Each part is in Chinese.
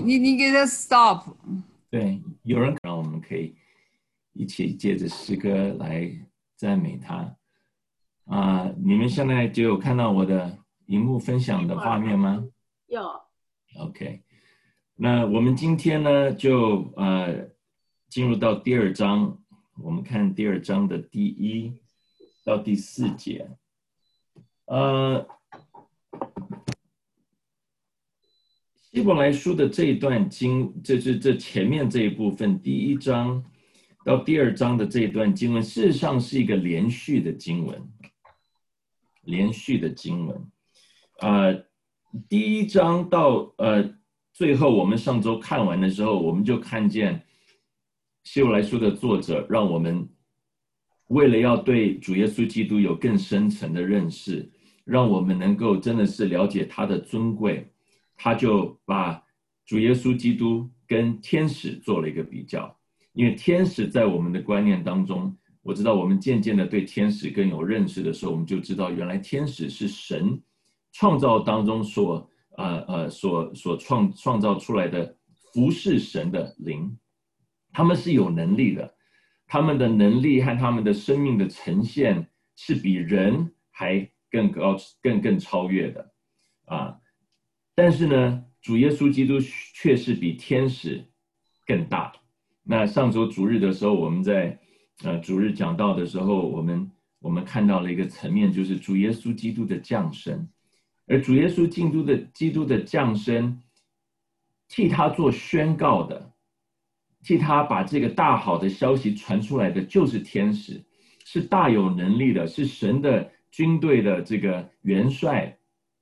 你给他 stop。 对，有人让我们可以一起借着诗歌来赞美他你们现在就有看到我的荧幕分享的画面吗？ 有。 OK，那我们今天呢就进入到第二章，我们看第二章的第1到第4节。希伯来书的这一段这前面这一部分，第1章到第2章的这一段经文，事实上是一个连续的经文。第1章到最后，我们上周看完的时候，我们就看见希伯来书的作者让我们为了要对主耶稣基督有更深层的认识，让我们能够真的是了解他的尊贵，他就把主耶稣基督跟天使做了一个比较。因为天使在我们的观念当中，我知道我们渐渐的对天使更有认识的时候，我们就知道原来天使是神创造当中所创造出来的服侍神的灵，他们是有能力的，他们的能力和他们的生命的呈现是比人还更高、更超越的但是呢，主耶稣基督却是比天使更大。那上周主日的时候，我们在主日讲道的时候，我们看到了一个层面，就是主耶稣基督的降生。而主耶稣基督的降生，替他做宣告的，替他把这个大好的消息传出来的，就是天使，是大有能力的，是神的军队的这个元帅，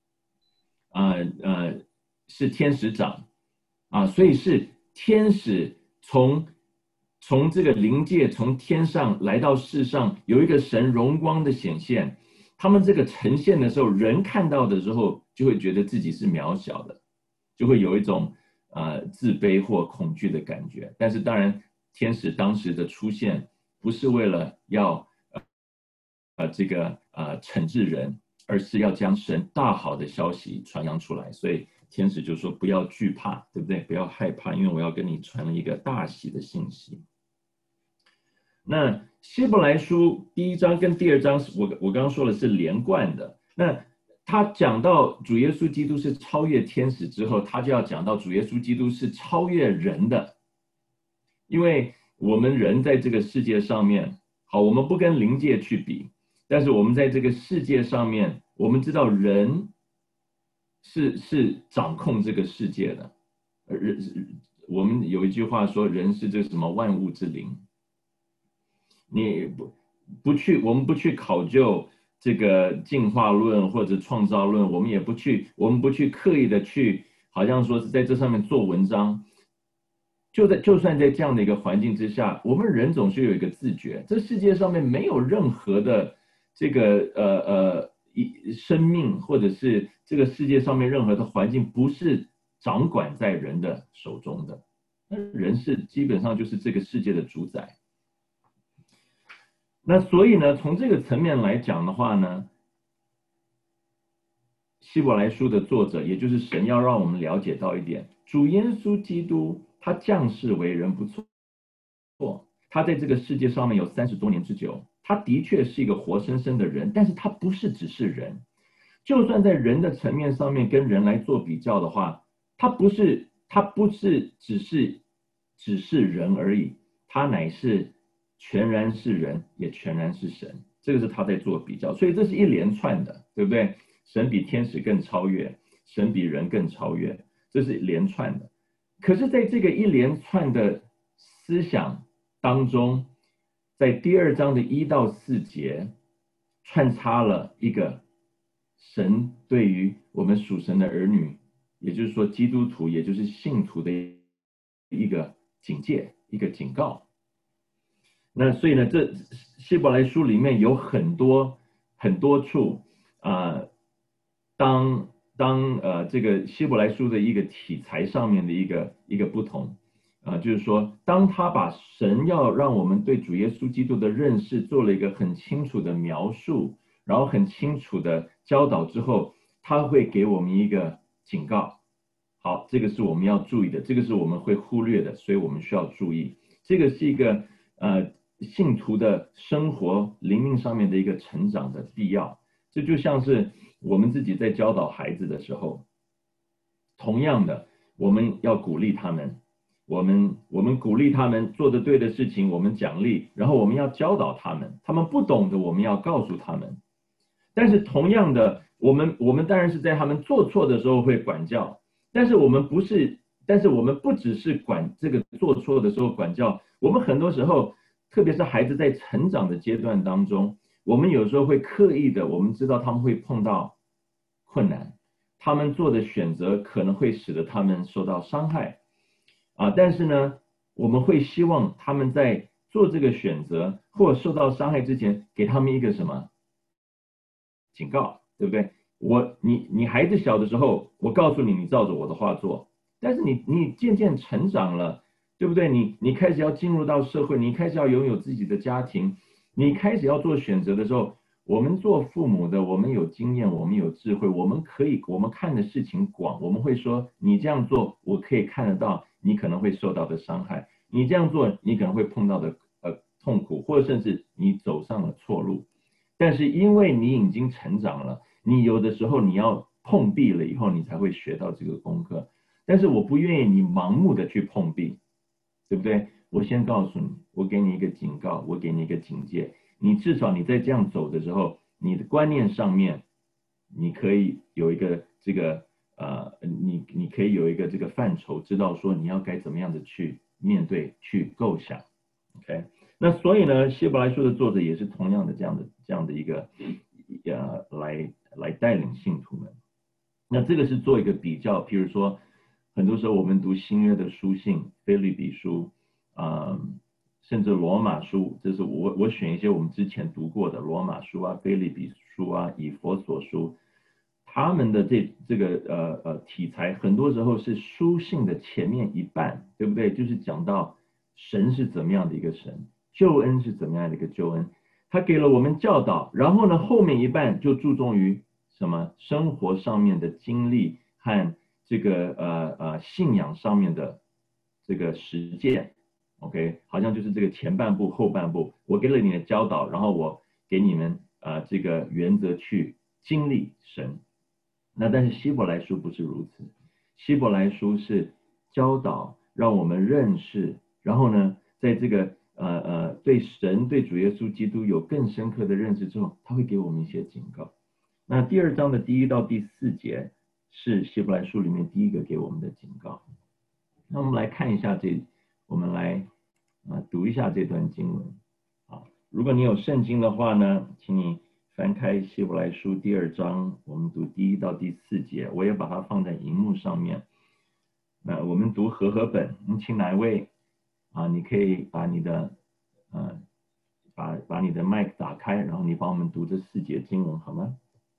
是天使长所以是天使从这个灵界，从天上来到世上，有一个神荣光的显现。他们这个呈现的时候，人看到的时候就会觉得自己是渺小的，就会有一种自卑或恐惧的感觉。但是当然，天使当时的出现不是为了要惩治人，而是要将神大好的消息传扬出来。所以天使就说不要惧怕，对不对？不要害怕，因为我要跟你传了一个大喜的信息。那希伯来书第1章跟第2章，我刚刚说的是连贯的。那他讲到主耶稣基督是超越天使之后，他就要讲到主耶稣基督是超越人的。因为我们人在这个世界上面，好，我们不跟灵界去比，但是我们在这个世界上面，我们知道人是掌控这个世界的。我们有一句话说，人是这什么万物之灵。我们不去考究这个进化论或者创造论，我们不去刻意的去，好像说是在这上面做文章。就算在这样的一个环境之下，我们人总是有一个自觉，这世界上面没有任何的这个生命，或者是这个世界上面任何的环境不是掌管在人的手中的。人是基本上就是这个世界的主宰。那所以呢，从这个层面来讲的话呢，希伯来书的作者，也就是神，要让我们了解到一点，主耶稣基督他降世为人不错，他在这个世界上面有30多年之久，他的确是一个活生生的人，但是他不是只是人。就算在人的层面上面跟人来做比较的话，他不是只是人而已，他乃是全然是人，也全然是神。这个是他在做比较，所以这是一连串的，对不对？神比天使更超越，神比人更超越，这是连串的。可是在这个一连串的思想当中，在第2章的1到4节穿插了一个神对于我们属神的儿女，也就是说基督徒，也就是信徒的一个警戒，一个警告。那所以呢，这希伯来书里面有很多处当这个希伯来书的一个题材上面的一个不同就是说，当他把神要让我们对主耶稣基督的认识做了一个很清楚的描述，然后很清楚的教导之后，他会给我们一个警告。 好，这个是我们要注意的，这个是我们会忽略的，所以我们需要注意。这个是一个信徒的生活灵命上面的一个成长的必要。这就像是我们自己在教导孩子的时候，同样的，我们要鼓励他们，我们鼓励他们做的对的事情，我们奖励，然后我们要教导他们，他们不懂的我们要告诉他们。但是同样的，我们当然是在他们做错的时候会管教，但是我们不是，但是我们不只是管这个做错的时候管教，我们很多时候，特别是孩子在成长的阶段当中，我们有时候会刻意的，我们知道他们会碰到困难，他们做的选择可能会使得他们受到伤害，但是呢，我们会希望他们在做这个选择或受到伤害之前，给他们一个什么？警告，对不对？你孩子小的时候，我告诉你，你照着我的话做。但是你渐渐成长了，对不对？你开始要进入到社会，你开始要拥有自己的家庭，你开始要做选择的时候，我们做父母的，我们有经验，我们有智慧，我们看的事情广，我们会说，你这样做，我可以看得到你可能会受到的伤害，你这样做，你可能会碰到的痛苦，或者甚至你走上了错路。但是因为你已经成长了，你有的时候你要碰壁了以后，你才会学到这个功课。但是我不愿意你盲目的去碰壁，对不对？我先告诉你，我给你一个警告，我给你一个警戒，你至少你在这样走的时候，你的观念上面，你可以有一个这个你可以有一个这个范畴，知道说你要该怎么样的去面对，去构想。OK，那所以呢，希伯来书的作者也是同样的这样的一个来带领信徒们。那这个是做一个比较，譬如说，很多时候我们读新约的书信，腓立比书，啊、甚至罗马书，这是我选一些我们之前读过的罗马书啊、腓立比书啊、以弗所书，他们的这个题材，很多时候是书信的前面一半，对不对？就是讲到神是怎么样的一个神，救恩是怎么样的一个救恩，他给了我们教导，然后呢，后面一半就注重于什么生活上面的经历和这个信仰上面的这个实践，OK，好像就是这个前半部后半部，我给了你的教导，然后我给你们这个原则去经历神。那但是希伯来书不是如此，希伯来书是教导让我们认识，然后呢，在这个对神对主耶稣基督有更深刻的认识之后，他会给我们一些警告。那第二章的第1到第4节是希伯来书里面第一个给我们的警告。那我们来看一下我们来读一下这段经文。如果你有圣经的话呢，请你翻开希伯来书第2章，我们读第1到第4节，我也把它放在荧幕上面。那我们读和本，请哪一位你可以把你的把你的麦克打开，然后你帮我们读这4节经文好吗？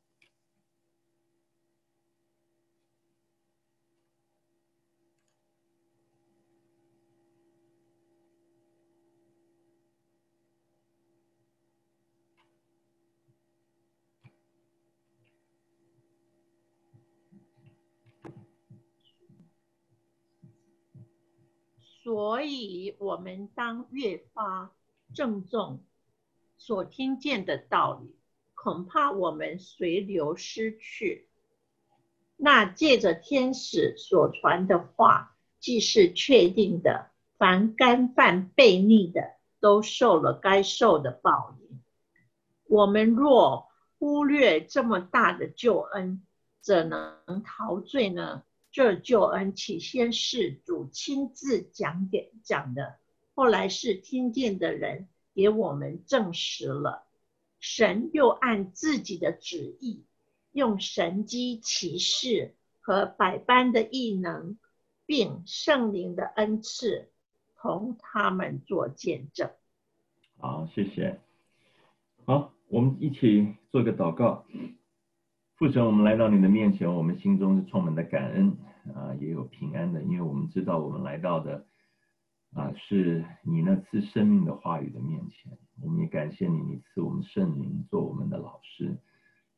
所以我们当越发郑重所听见的道理，恐怕我们随流失去。那借着天使所传的话，既是确定的，凡干犯悖逆的，都受了该受的报应。我们若忽略这么大的救恩，怎能陶醉呢？这救恩起先是主亲自讲的，后来是听见的人给我们证实了。神又按自己的旨意，用神机奇事和百般的异能，并圣灵的恩赐，同他们做见证。 好，谢谢。好，我们一起做个祷告。父神，我们来到你的面前，我们心中是充满的感恩也有平安的，因为我们知道我们来到的是你那赐生命的话语的面前。我们也感谢你，你赐我们圣灵做我们的老师。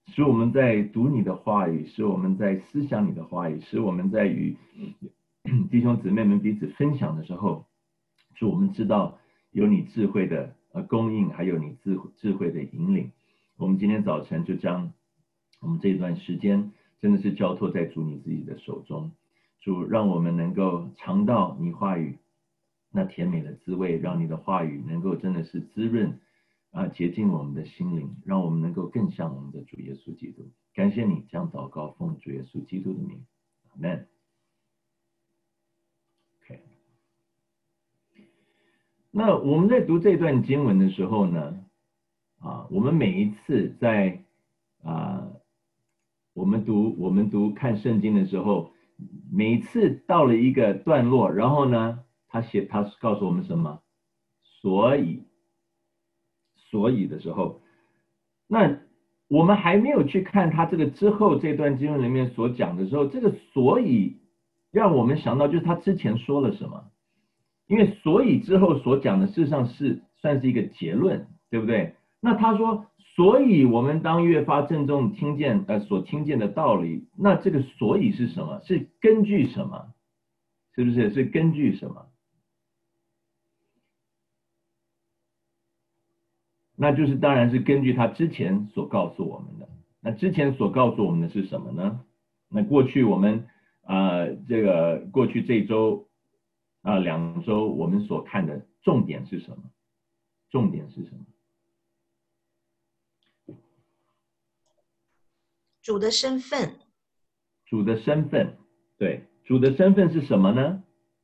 使我们在读你的话语，使我们在思想你的话语，使我们在与弟兄姊妹们彼此分享的时候，主，我们知道有你智慧的供应，还有你智慧的引领。我们今天早晨就将我们这一段时间真的是交托在主你自己的手中。主，让我们能够尝到你话语那甜美的滋味，让你的话语能够真的是滋润洁净我们的心灵，让我们能够更像我们的主耶稣基督。感谢你将祷告奉主耶稣基督的名，阿们。OK， 那我们在读这段经文的时候呢，我们每一次在我们读看圣经的时候，每一次到了一个段落，然后呢，他告诉我们什么？所以的时候，那我们还没有去看他这个之后这段经文里面所讲的时候，这个所以让我们想到就是他之前说了什么，因为所以之后所讲的事实上是算是一个结论，对不对？那他说，所以我们当越发郑重所听见的道理，那这个所以是什么？是根据什么？是不是？是根据什么？那就是当然是根据他之前所告诉我们的。那之前所告诉我们的是什么呢？那过去我们过去这周2周我们所看的重点是什么？重点是什么？ 主的身份。 主的身份，对，主的身份是什么呢？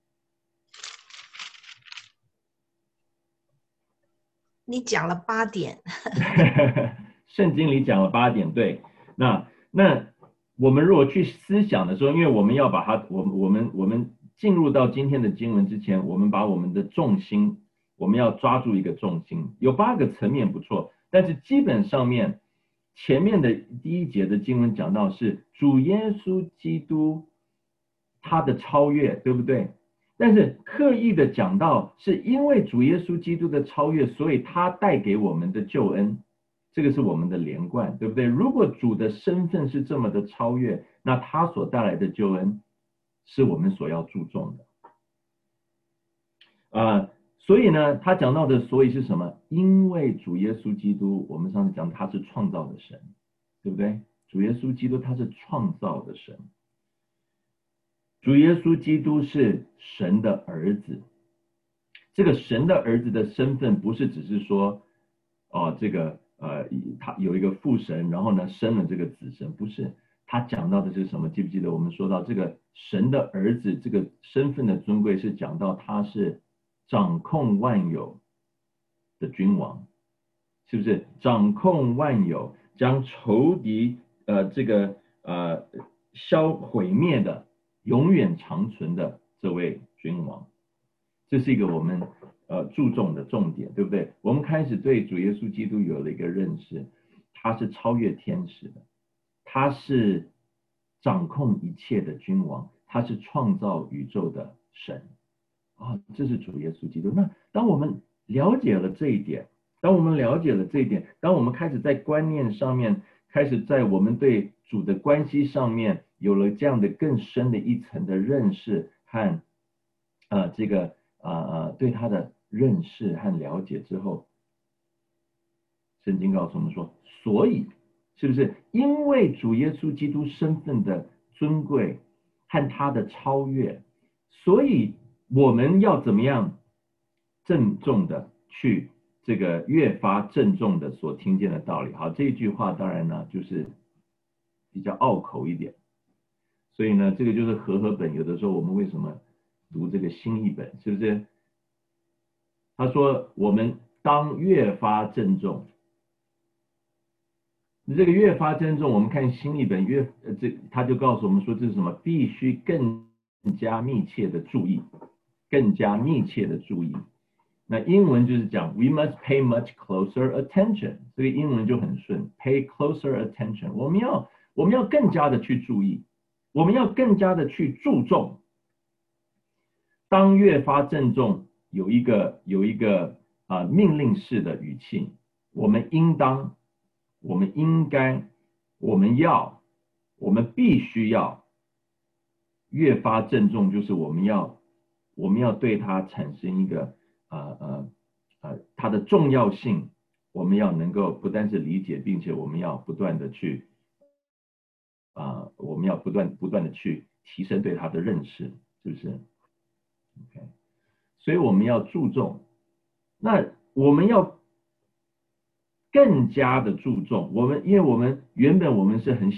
你讲了8点。 圣经里讲了8点，对。那我们如果去思想的时候，因为我们要把它，我们进入到今天的经文之前，我们把我们的重心，我们要抓住一个重心，有8个层面不错，但是基本上面前面的第1节的经文讲到是主耶稣基督他的超越，对不对？但是刻意的讲到是因为主耶稣基督的超越，所以他带给我们的救恩，这个是我们的连贯，对不对？如果主的身份是这么的超越，那他所带来的救恩是我们所要注重的。所以呢，他讲到的所以是什么？因为主耶稣基督，我们上次讲他是创造的神，对不对？主耶稣基督他是创造的神。主耶稣基督是神的儿子，这个神的儿子的身份不是只是说，他有一个父神，然后呢生了这个子神，不是，他讲到的是什么？记不记得我们说到这个神的儿子这个身份的尊贵，是讲到他是掌控万有的君王，是不是？掌控万有，将仇敌毁灭的。永远长存的这位君王，这是一个我们注重的重点，对不对？我们开始对主耶稣基督有了一个认识，他是超越天使的，他是掌控一切的君王，他是创造宇宙的神这是主耶稣基督。那当我们了解了这一点，当我们开始在观念上面，开始在我们对主的关系上面有了这样的更深的一层的认识和对他的认识和了解之后，圣经告诉我们说，所以是不是因为主耶稣基督身份的尊贵和他的超越，所以我们要怎么样郑重的去这个越发郑重的所听见的道理？好，这一句话当然呢就是比较拗口一点，所以呢这个就是和本有的时候我们为什么读这个新译本，是不是？他说我们当越发郑重，这个越发郑重，我们看新译本他就告诉我们说这是什么？必须更加密切的注意，更加密切的注意。那英文就是讲 we must pay much closer attention， 这个英文就很顺 ，pay closer attention， 我们要更加的去注意，我们要更加的去注重。当越发郑重，有一个命令式的语气，我们应该我们必须要越发郑重，就是我们要对它产生一个它的重要性，我们要能够不但是理解，并且我们要不断的去我们要不断的去提升对它的认识，是不是 ？OK， 所以我们要注重，那我们要更加的注重，因为我们原本我们是很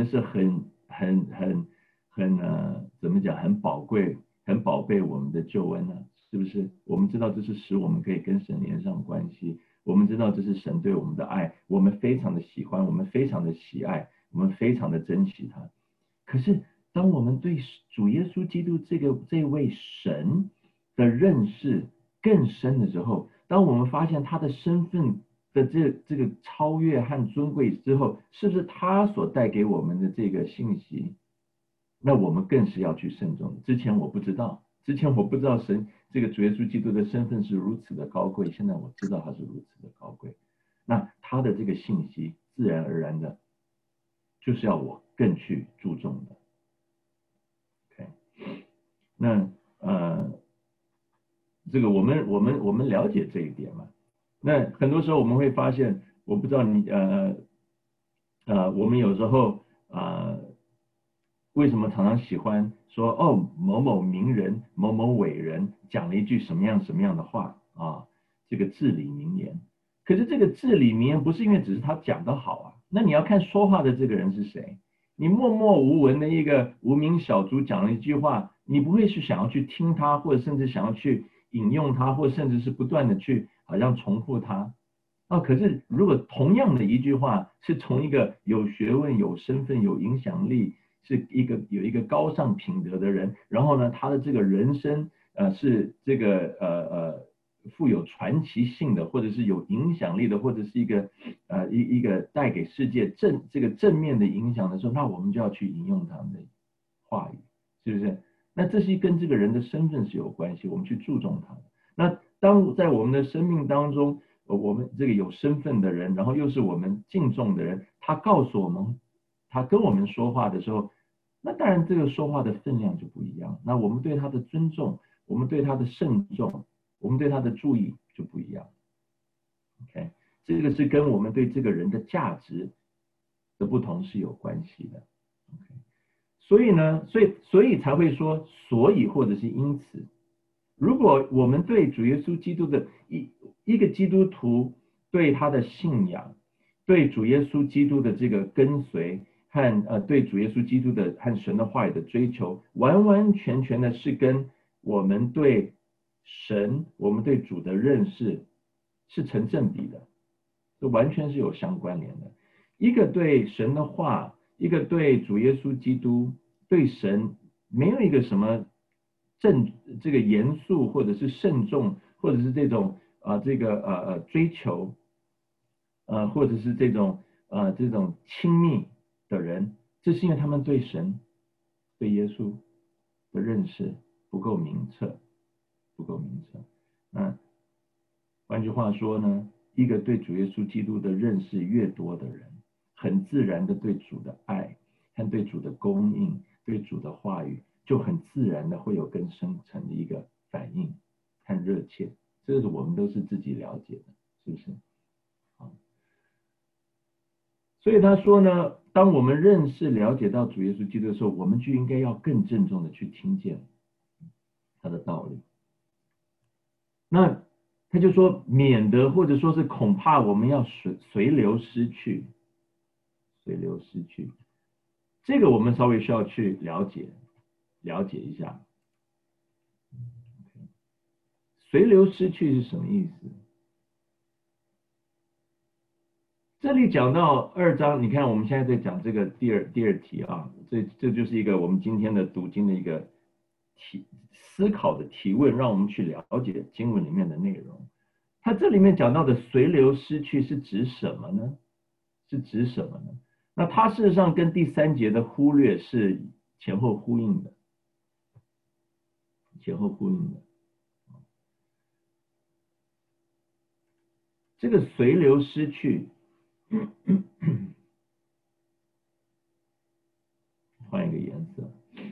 怎么讲，很宝贵、很宝贝我们的救恩呢、是不是？我们知道这是使我们可以跟神连上关系，我们知道这是神对我们的爱，我们非常的喜欢，我们非常的喜爱，我们非常的珍惜他。可是当我们对主耶稣基督这位神的认识更深的时候，当我们发现他的身份的这个超越和尊贵之后，是不是他所带给我们的这个信息？那我们更是要去慎重。之前我不知道神这个主耶稣基督的身份是如此的高贵，现在我知道他是如此的高贵。那他的这个信息自然而然的，就是要我更去注重的。OK， 那这个我们了解这一点嘛？那很多时候我们会发现，我不知道你我们有时候为什么常常喜欢说哦某某名人、某某伟人讲了一句什么样的话啊？这个至理名言。可是这个至理名言不是因为只是他讲的好啊，那你要看说话的这个人是谁。你默默无闻的一个无名小卒讲了一句话，你不会去想要去听他，或者甚至想要去引用他，或甚至是不断的去好像重复他。可是如果同样的一句话是从一个有学问、有身份、有影响力，是有一个高尚品德的人，然后呢，他的这个人生是这个富有传奇性的，或者是有影响力的，或者是一个带给世界这个正面的影响的时候，那我们就要去引用他们的话语，是不是？那这是跟这个人的身份是有关系，我们去注重他的。那当在我们的生命当中，我们这个有身份的人，然后又是我们敬重的人，他告诉我们，他跟我们说话的时候，那当然这个说话的分量就不一样。那我们对他的尊重，我们对他的慎重，我们对他的注意就不一样。OK， 这个是跟我们对这个人的价值的不同是有关系的。OK， 所以呢，所以才会说，所以或者是因此。如果我们对主耶稣基督的一个基督徒对他的信仰，对主耶稣基督的这个跟随和对主耶稣基督的和神的话语的追求，完完全全的是跟我们对神、我们对主的认识是成正比的，这完全是有相关联的。一个对神的话，一个对主耶稣基督、对神没有一个什么这个严肃或者是慎重，或者是这种追求，或者是这种亲密的人，这是因为他们对神、对耶稣的认识不够明澈，不够明澈。那换句话说呢，一个对主耶稣基督的认识越多的人，很自然的对主的爱和对主的供应、对主的话语，就很自然的会有更深层的一个反应和热切。这个我们都是自己了解的，是不是？所以他说呢，当我们认识了解到主耶稣基督的时候，我们就应该要更郑重的去听见他的道理。那他就说，免得或者说是恐怕我们要随流失去，随流失去。这个我们稍微需要去了解一下。随流失去是什么意思？这里讲到2章，你看我们现在在讲这个第二题啊，这就是一个我们今天的读经的一个思考的提问，让我们去了解经文里面的内容。它这里面讲到的随流失去是指什么呢？是指什么呢？那它事实上跟第3节的忽略是前后呼应的，前后呼应的。这个随流失去换一个颜色，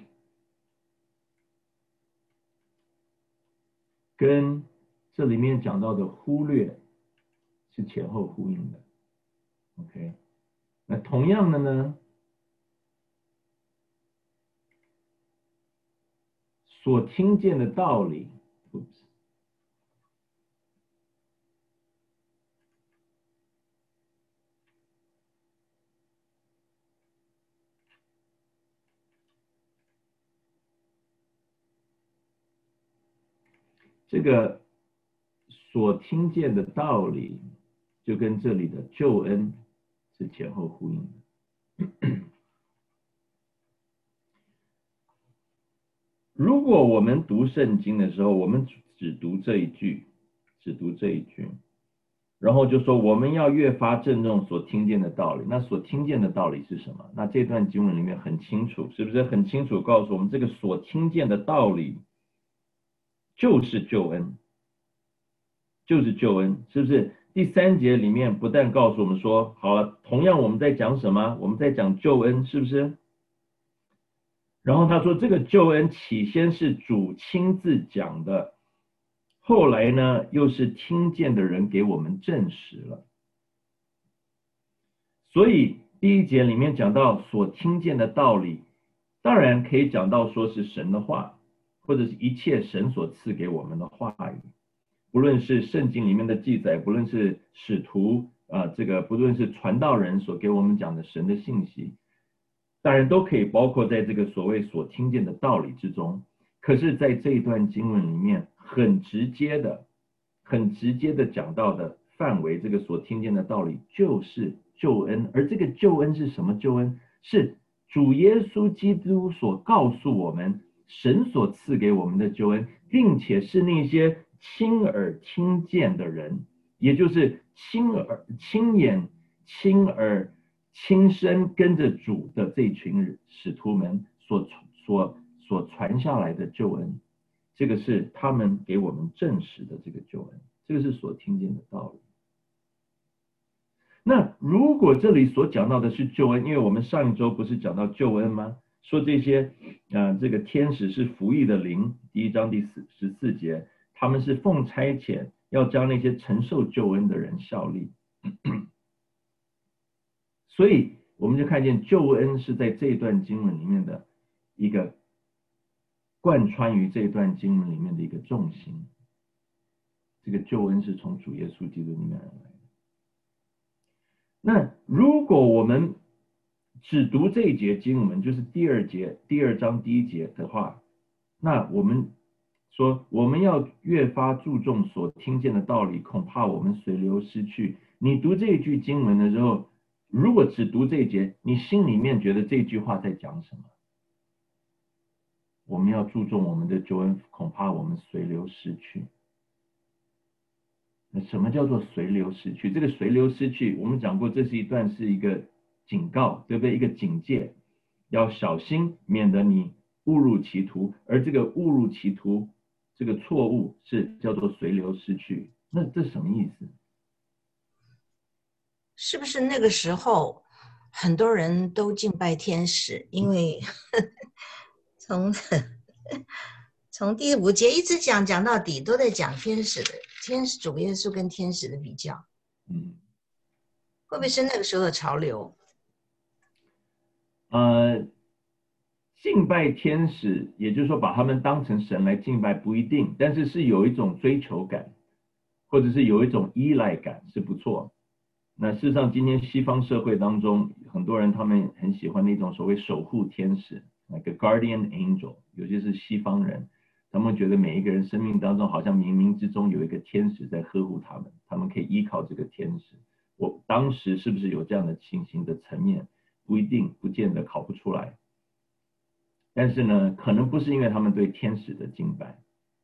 跟这里面讲到的忽略是前后呼应的。OK， 那同样的呢，所听见的道理，这个所听见的道理，就跟这里的救恩是前后呼应的。如果我们读圣经的时候，我们只读这一句，然后就说我们要越发郑重所听见的道理。那所听见的道理是什么？那这段经文里面很清楚，是不是很清楚告诉我们，这个所听见的道理就是救恩，就是救恩，是不是？第3节里面不但告诉我们说，好了，同样我们在讲什么？我们在讲救恩，是不是？然后他说，这个救恩起先是主亲自讲的，后来呢，又是听见的人给我们证实了。所以第1节里面讲到所听见的道理，当然可以讲到说是神的话，或者是一切神所赐给我们的话语，不论是圣经里面的记载，不论是使徒不论是传道人所给我们讲的神的信息，当然都可以包括在这个所谓所听见的道理之中。可是在这一段经文里面很直接的讲到的范围，这个所听见的道理就是救恩。而这个救恩是什么救恩？是主耶稣基督所告诉我们，神所赐给我们的救恩，并且是那些亲耳听见的人，也就是亲耳亲身跟着主的这群使徒们所传下来的救恩，这个是他们给我们证实的这个救恩，这个是所听见的道理。那如果这里所讲到的是救恩，因为我们上一周不是讲到救恩吗？说这些这个天使是服役的灵，第1章第14节，他们是奉差遣要将那些承受救恩的人效力。所以我们就看见救恩是在这段经文里面的一个贯穿于这段经文里面的一个重心。这个救恩是从主耶稣基督里面而来的。那如果我们只读这一节经文，就是第2章第1节的话，那我们说我们要越发注重所听见的道理，恐怕我们随流失去。你读这一句经文的时候，如果只读这一节，你心里面觉得这句话在讲什么？我们要注重我们的救恩，恐怕我们随流失去。那什么叫做随流失去？这个随流失去，我们讲过，这是一个警告，对不对？一个警戒，要小心，免得你误入歧途。而这个误入歧途，这个错误是叫做随流失去。那这什么意思？ 是不是那个时候很多人都敬拜天使？因为从第5节一直讲到底，都在讲天使主耶稣跟天使的比较。会不会是那个时候的潮流？ 敬拜天使，也就是说把他们当成神来敬拜不一定，但是是有一种追求感，或者是有一种依赖感，是不错。那事实上今天西方社会当中，很多人他们很喜欢那种所谓守护天使，那个 guardian angel， 有些是西方人，他们觉得每一个人生命当中好像冥冥之中有一个天使在呵护他们，他们可以依靠这个天使。我当时是不是有这样的情形的层面，不一定，不见得，考不出来。但是呢，可能不是因为他们对天使的敬拜。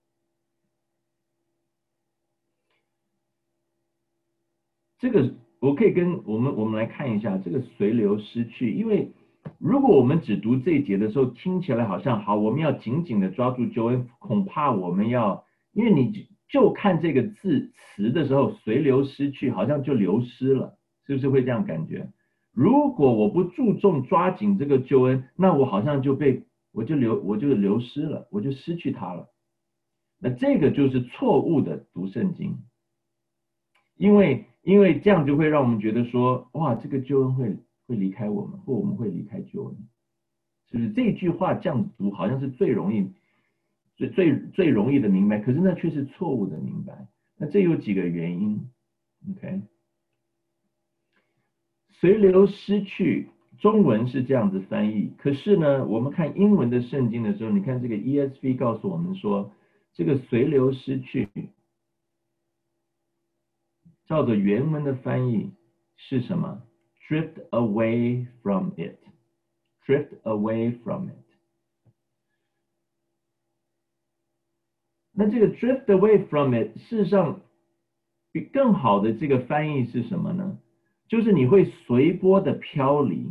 这个我可以跟我们来看一下这个随流失去，因为如果我们只读这一节的时候，听起来好像好，我们要紧紧的抓住救恩，恐怕我们要，因为你就看这个词的时候，随流失去，好像就流失了，是不是会这样感觉？ 如果我不注重抓紧这个救恩，那我好像我就流失了，我就失去它了。那这个就是错误的读圣经，因为这样就会让我们觉得说，哇，这个救恩会离开我们，或我们会离开救恩。是不是这句话这样读好像是最容易的明白，可是那却是错误的明白。那这有几个原因 ，OK？ 随流失去，中文是这样子翻译，可是呢，我们看英文的圣经的时候，你看这个 ESV 告诉我们说，这个随流失去，照着原文的翻译是什么 ？Drift away from it. Drift away from it. 那这个 drift away from it， 事实上比更好的这个翻译是什么呢？就是你会随波的飘离。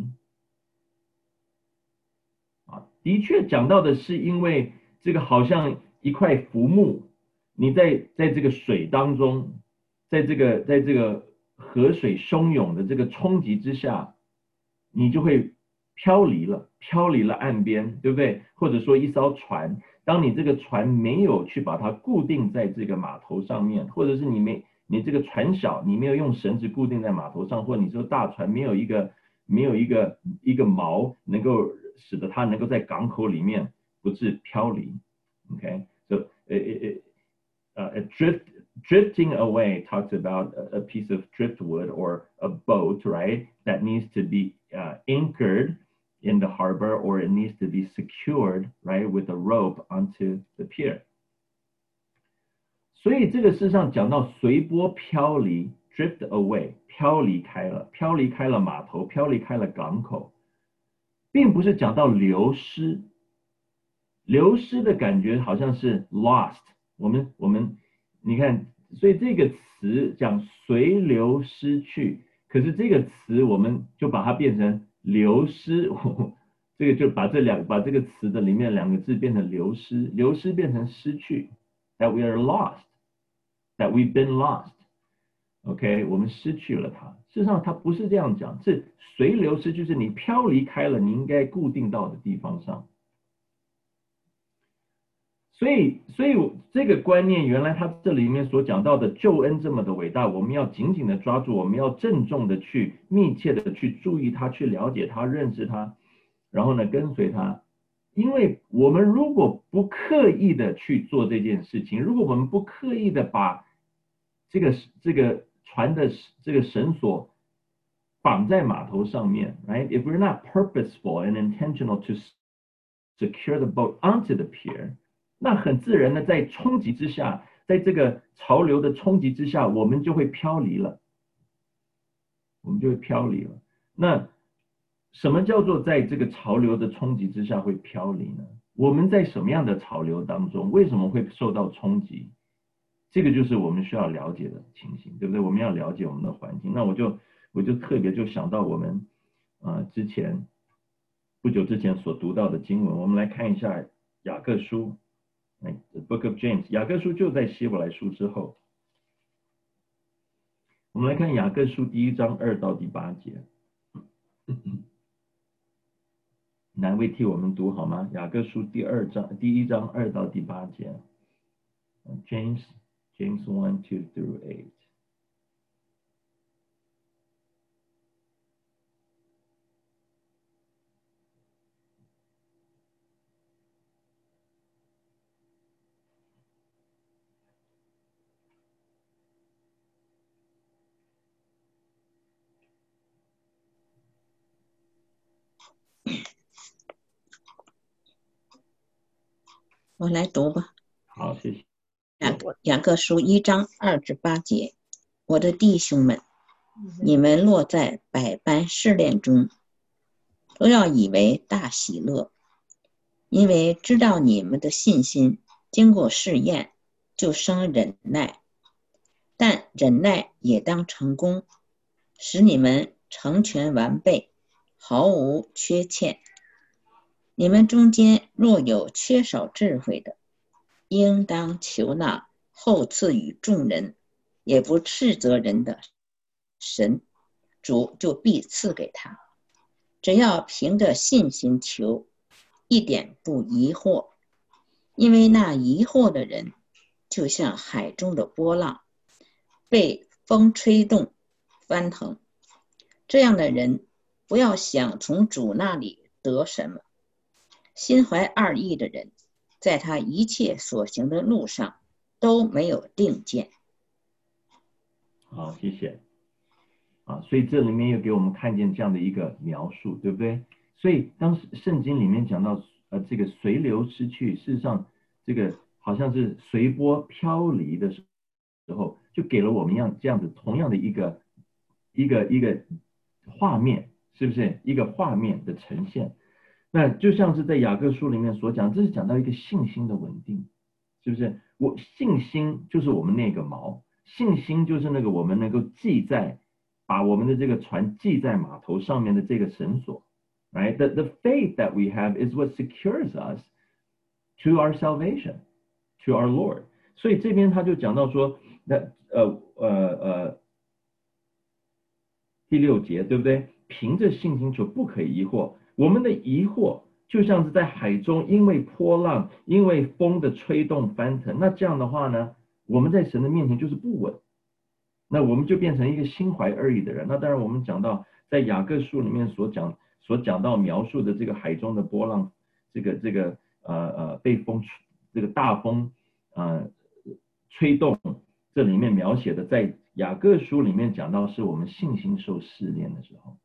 的确讲到的是因为这个好像一块浮木，你在这个水当中，在这个河水汹涌的这个冲击之下，你就会飘离了岸边，对不对？或者说一艘船，当你这个船没有去把它固定在这个码头上面，或者是你这个船小，你没有用绳子固定在码头上，或者你说大船没有一个锚能够使得它能够在港口里面不致飘离。Okay, so drifting away talks about a piece of driftwood or a boat, right? That needs to be anchored in the harbor, or it needs to be secured, right, with a rope onto the pier. 所以这个事实上讲到随波飘离 ，drift away， 飘离开了码头，飘离开了港口，并不是讲到流失。流失的感觉好像是 lost。我们你看，所以这个词讲随流失去，可是这个词我们就把它变成流失，这个就把这个词的里面两个字变成流失，流失变成失去 ，that we are lost。That we've been lost, OK， 我们失去了它。事实上，它不是这样讲，是随流失，就是你飘离开了你应该固定到的地方上。所以这个观念，原来它这里面所讲到的救恩这么的伟大，我们要紧紧的抓住，我们要郑重的去密切的去注意它，去了解它，认识它，然后呢跟随它。因为我们如果不刻意的去做这件事情，如果我们不刻意的把这个船的这个绳索绑在码头上面 ，right? If we're not purposeful and intentional to secure the boat onto the pier， 那很自然的在冲击之下，在这个潮流的冲击之下，我们就会飘离了。那什么叫做在这个潮流的冲击之下会飘离呢？我们在什么样的潮流当中，为什么会受到冲击？这个就是我们需要了解的情形，对不对？我们要了解我们的环境。那我就特别就想到我们不久之前所读到的经文，我们来看一下雅各书 ，The Book of James， 雅各书就在希伯来书之后。我们来看雅各书第1章2到第8节。哪位替我们读好吗？雅各书第1章2到第8节。James 1, 2 through 8。 我来读吧。 好，谢谢。 雅各书1章2至8节，我的弟兄们，你们落在百般试炼中，都要以为大喜乐，因为知道你们的信心经过试验，就生忍耐。但忍耐也当成功，使你们成全完备，毫无缺欠。你们中间若有缺少智慧的，应当求那后赐予众人，也不斥责人的神， 主就必赐给他。只要凭着信心求，一点不疑惑，因为那疑惑的人就像海中的波浪，被风吹动翻腾。这样的人不要想从主那里得什么。心怀二意的人，在他一切所行的路上都没有定见。 好，谢谢。所以这里面又给我们看见这样的一个描述，对不对？所以当圣经里面讲到这个随流失去，事实上这个好像是随波飘离的时候，就给了我们这样子同样的一个画面，是不是一个画面的呈现？那就像是在雅各书里面所讲，这是讲到一个信心的稳定，是不是？信心就是我们那个锚，信心就是那个我们能够把我们的这个船系在码头上面的这个绳索。Right? The faith that we have is what secures us to our salvation, to our Lord. 所以这边他就讲到说，第6节，对不对？凭着信心求，不可疑惑。我们的疑惑就像是在海中，因为波浪，因为风的吹动翻腾。那这样的话呢，我们在神的面前就是不稳。那我们就变成一个心怀二意的人。那当然，我们讲到在雅各书里面所讲到描述的这个海中的波浪，被风这个大风吹动，这里面描写的在雅各书里面讲到是我们信心受试炼的时候，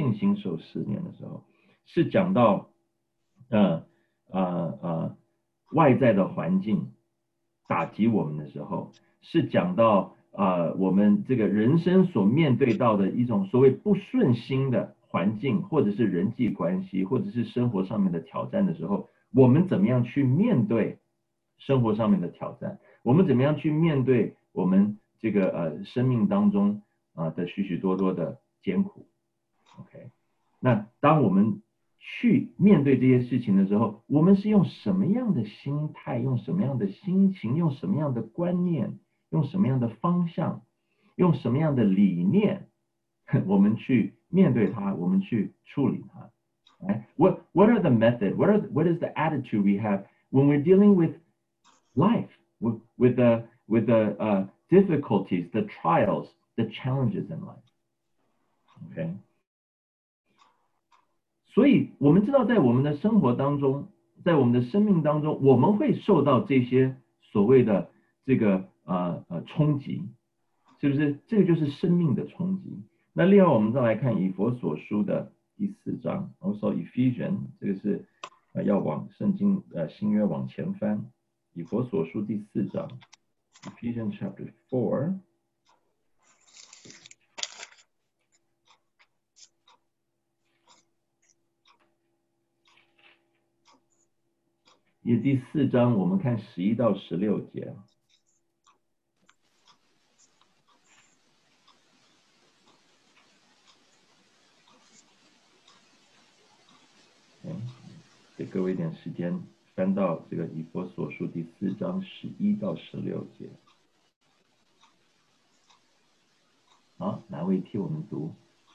是讲到外在的环境打击我们的时候，是讲到我们这个人生所面对到的一种所谓不顺心的环境，或者是人际关系，或者是生活上面的挑战的时候，我们怎么样去面对生活上面的挑战？我们怎么样去面对我们这个生命当中的许许多多的艰苦 ？OK， 那当我们去面对这些事情的时候，我们是用什么样的心态，用什么样的心情，用什么样的观念，用什么样的方向，用什么样的理念，我们去面对它，我们去处理它。What are the methods? What is the attitude we have when we're dealing with life, with the difficulties, the trials, the challenges in life? Okay. 所以我们知道，在我们的生活当中，在我们的生命当中，我们会受到这些所谓的这个冲击，是不是？这个就是生命的冲击。那另外，我们再来看以弗所书的第4章 ，also Ephesians， 这个是要往圣经新约往前翻，以弗所书第4章 ，Ephesians chapter 4。也第4章，我们看11到16节。给各位一点时间，翻到这个以弗所书第4章11到16节。好，哪位替我们读？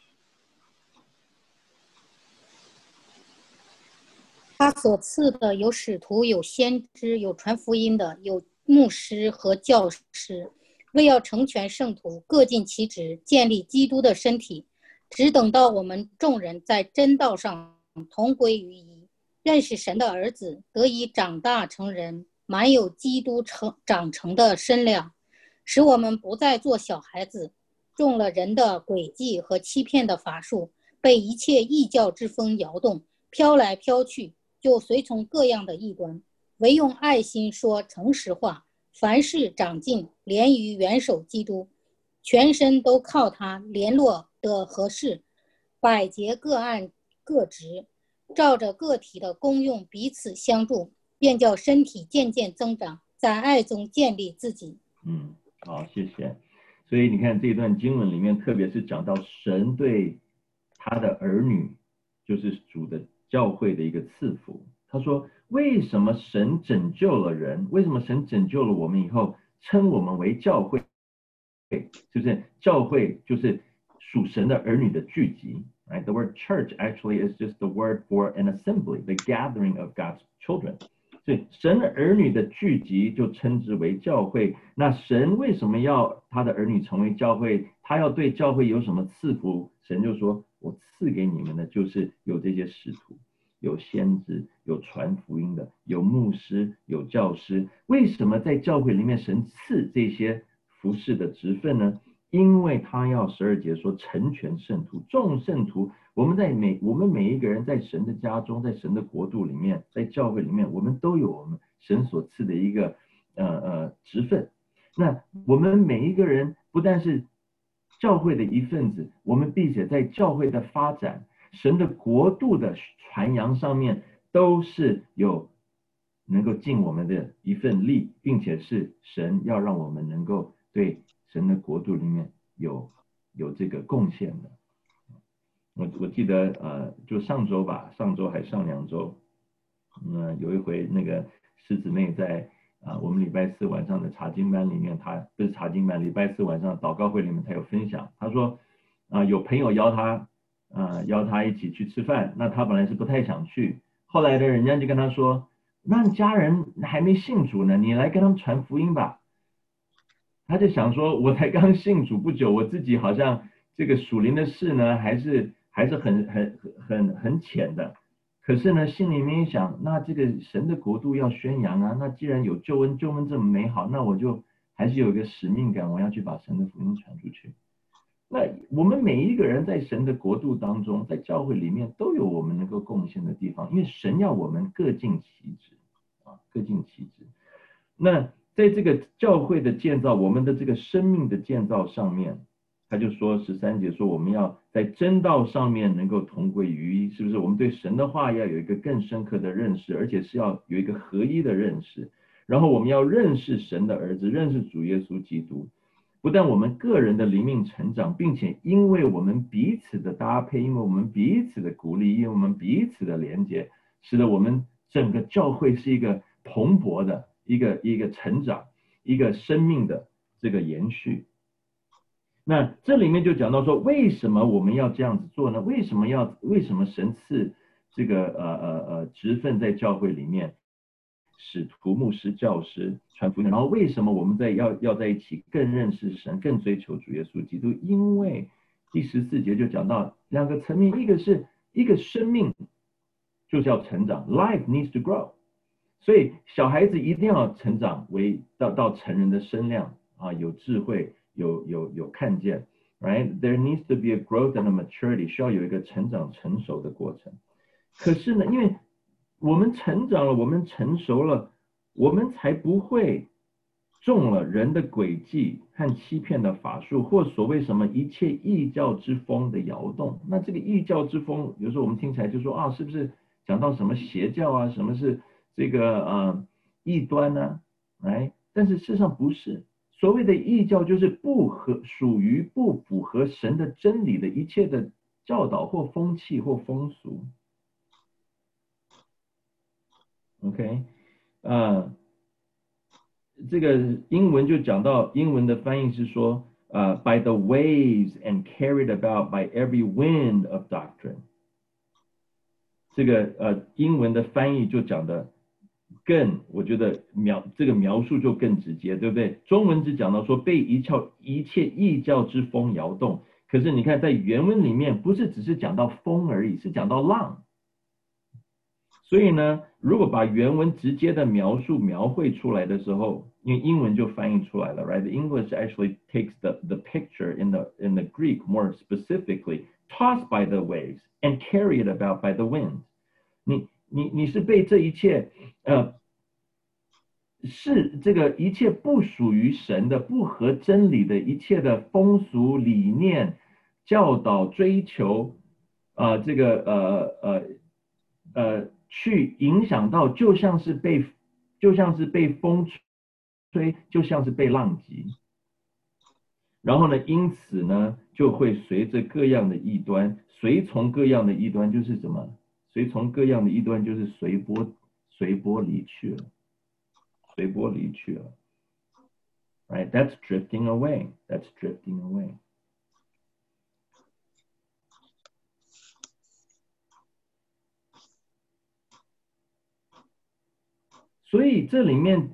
他所赐的有使徒，有先知，有传福音的，有牧师和教师，为要成全圣徒，各尽其职，建立基督的身体，只等到我们众人在真道上同归于一，认识神的儿子，得以长大成人，满有基督长成的身量，使我们不再做小孩子，中了人的诡计和欺骗的法术，被一切异教之风摇动，飘来飘去，就随从各样的异端，唯用爱心说诚实话，凡事长进，连于元首基督，全身都靠他联络的合适，百节各按各职，照着个体的功用彼此相助，便叫身体渐渐增长，在爱中建立自己。 好，谢谢。所以你看这段经文里面，特别是讲到神对他的儿女，就是主的教会的一个赐福。他说，为什么神拯救了人？为什么神拯救了我们以后，称我们为教会？是不是？教会就是属神的儿女的聚集。Right? The word church actually is just the word for an assembly, the gathering of God's children. 所以神的儿女的聚集就称之为教会。那神为什么要他的儿女成为教会？他要对教会有什么赐福？神就说，我赐给你们的就是有这些使徒，有先知，有传福音的，有牧师，有教师。为什么在教会里面神赐这些服事的职分呢？因为他要12节说成全圣徒，众圣徒。我们每一个人在神的家中，在神的国度里面，在教会里面，我们都有我们神所赐的一个职分。那我们每一个人不但是教会的一份子，我们并且在教会的发展、神的国度的传扬上面，都是有能够尽我们的一份力，并且是神要让我们能够对神的国度里面有这个贡献的。我记得就上周还上2周，有一回那个师姊妹在我们礼拜4晚上的查经班里面，她不是查经班，礼拜4晚上祷告会里面她有分享，她说有朋友邀她一起去吃饭，那她本来是不太想去，后来的人家就跟她说，那你家人还没信主呢，你来跟他们传福音吧。她就想说，我才刚信主不久，我自己好像这个属灵的事呢，还是很浅的。可是呢，心里面想，那这个神的国度要宣扬啊，那既然有救恩这么美好，那我就还是有一个使命感，我要去把神的福音传出去。那我们每一个人在神的国度当中，在教会里面都有我们能够贡献的地方，因为神要我们各尽其职各尽其职。那在这个教会的建造，我们的这个生命的建造上面，他就说13节说，我们要在真道上面能够同归于一，是不是？我们对神的话要有一个更深刻的认识，而且是要有一个合一的认识。然后我们要认识神的儿子，认识主耶稣基督。不但我们个人的灵命成长，并且因为我们彼此的搭配，因为我们彼此的鼓励，因为我们彼此的连接，使得我们整个教会是一个蓬勃的一个成长，一个生命的这个延续。那这里面就讲到说，为什么我们要这样子做呢？为什么神赐这个职分在教会里面，使徒、牧师、教师、传福音，然后为什么我们要在一起更认识神，更追求主耶稣基督？因为第14节就讲到2个层面，一个是一个生命就是要成长 ，life needs to grow， 所以小孩子一定要成长为到成人的身量有智慧。有看见 ，right? There needs to be a growth and a maturity， 需要有一个成长成熟的过程。可是呢，因为我们成长了，我们成熟了，我们才不会中了人的诡计和欺骗的法术，或所谓什么一切异教之风的摇动。那这个异教之风，有时候我们听起来就说是不是讲到什么邪教啊？什么是这个异端呢？right？ 但是事实上不是。所谓的异教就是属于不符合神的真理的一切的教导或风气或风俗。OK， 这个英文就讲到，英文的翻译是说by the waves and carried about by every wind of doctrine。这个英文的翻译就讲的我觉得这个描述就更直接，对不对？中文只讲到说被一切异教之风摇动，可是你看在原文里面不是只是讲到风而已，是讲到浪。所以呢，如果把原文直接的描绘出来的时候，因为英文就翻译出来了 ，right? The English actually takes the picture in the Greek more specifically, tossed by the waves and carried about by the wind。你是被这一切是这个一切不属于神的、不合真理的一切的风俗理念、教导、追求这个去影响到，就像是被风吹，就像是被浪击。然后呢，因此呢，就会随着各样的异端，随从各样的异端就是什么？随从各样的异端就是随波离去了，随波离去了。Right? That's drifting away. That's drifting away. 所以这里面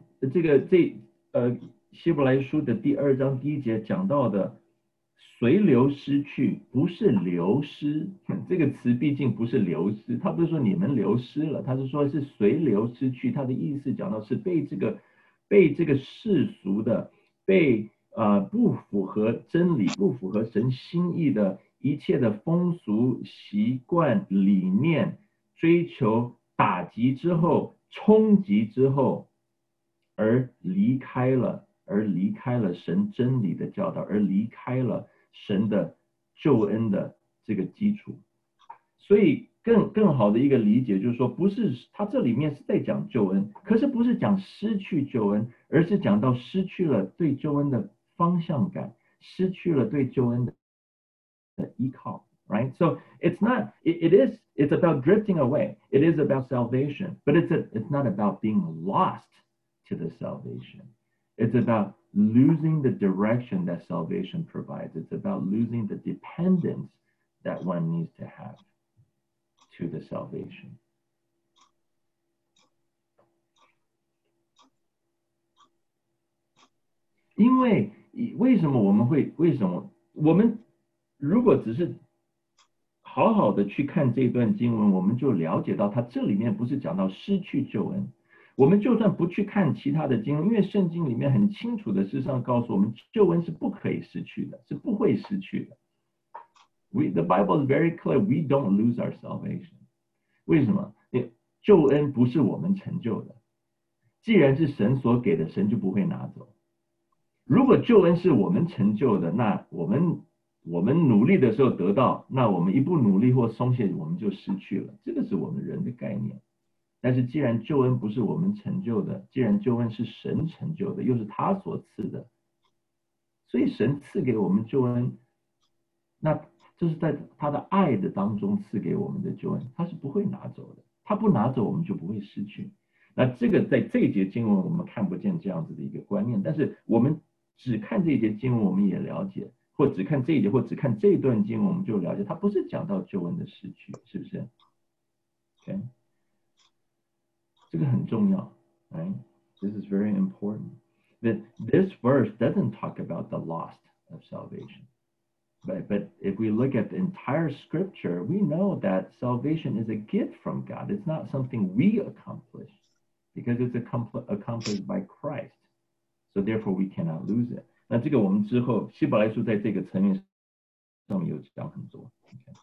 希伯来书的第2章第1节讲到的随流失去，不是流失，这个词毕竟不是流失，他不是说你们流失了，他是说是随流失去，他的意思讲到是被这个世俗的，被不符合真理、不符合神心意的一切的风俗习惯理念追求打击之后、冲击之后，而离开了神真理的教导，而离开了神的救恩的这个基础。所以更好的一个理解就是说，不是他这里面是在讲救恩，可是不是讲失去救恩，而是讲到失去了对救恩的方向感，失去了对救恩的依靠。Right? So it's about drifting away. It is about salvation, but it's not about being lost to the salvation. It's about losing the direction that salvation provides. It's about losing the dependence that one needs to have to the salvation. 因为为什么我们如果只是好好的去看这段经文，我们就了解到它这里面不是讲到失去救恩。我们就算不去看其他的经文，因为圣经里面很清楚的事实上告诉我们，救恩是不可以失去的，是不会失去的。The Bible is very clear. We don't lose our salvation. 为什么？救恩不是我们成就的，既然是神所给的，神就不会拿走。如果救恩是我们成就的，那我们努力的时候得到，那我们一不努力或松懈，我们就失去了。这个是我们人的概念。但是既然救恩不是我们成就的，既然救恩是神成就的，又是他所赐的，所以神赐给我们救恩，那这是在他的爱的当中赐给我们的救恩，他是不会拿走的，他不拿走我们就不会失去。那这个在这一节经文我们看不见这样子的一个观念，但是我们只看这一节经文我们也了解，或只看这一节或只看这一段经文我们就了解，它不是讲到救恩的失去，是不是 ？OK。这个很重要 right? This is very important. That this verse doesn't talk about the loss of salvation. But if we look at the entire scripture, we know that salvation is a gift from God. It's not something we accomplish because it's accomplished by Christ. So therefore we cannot lose it. 那这个我们之后希伯来书在这个层面上面有讲很多。Okay.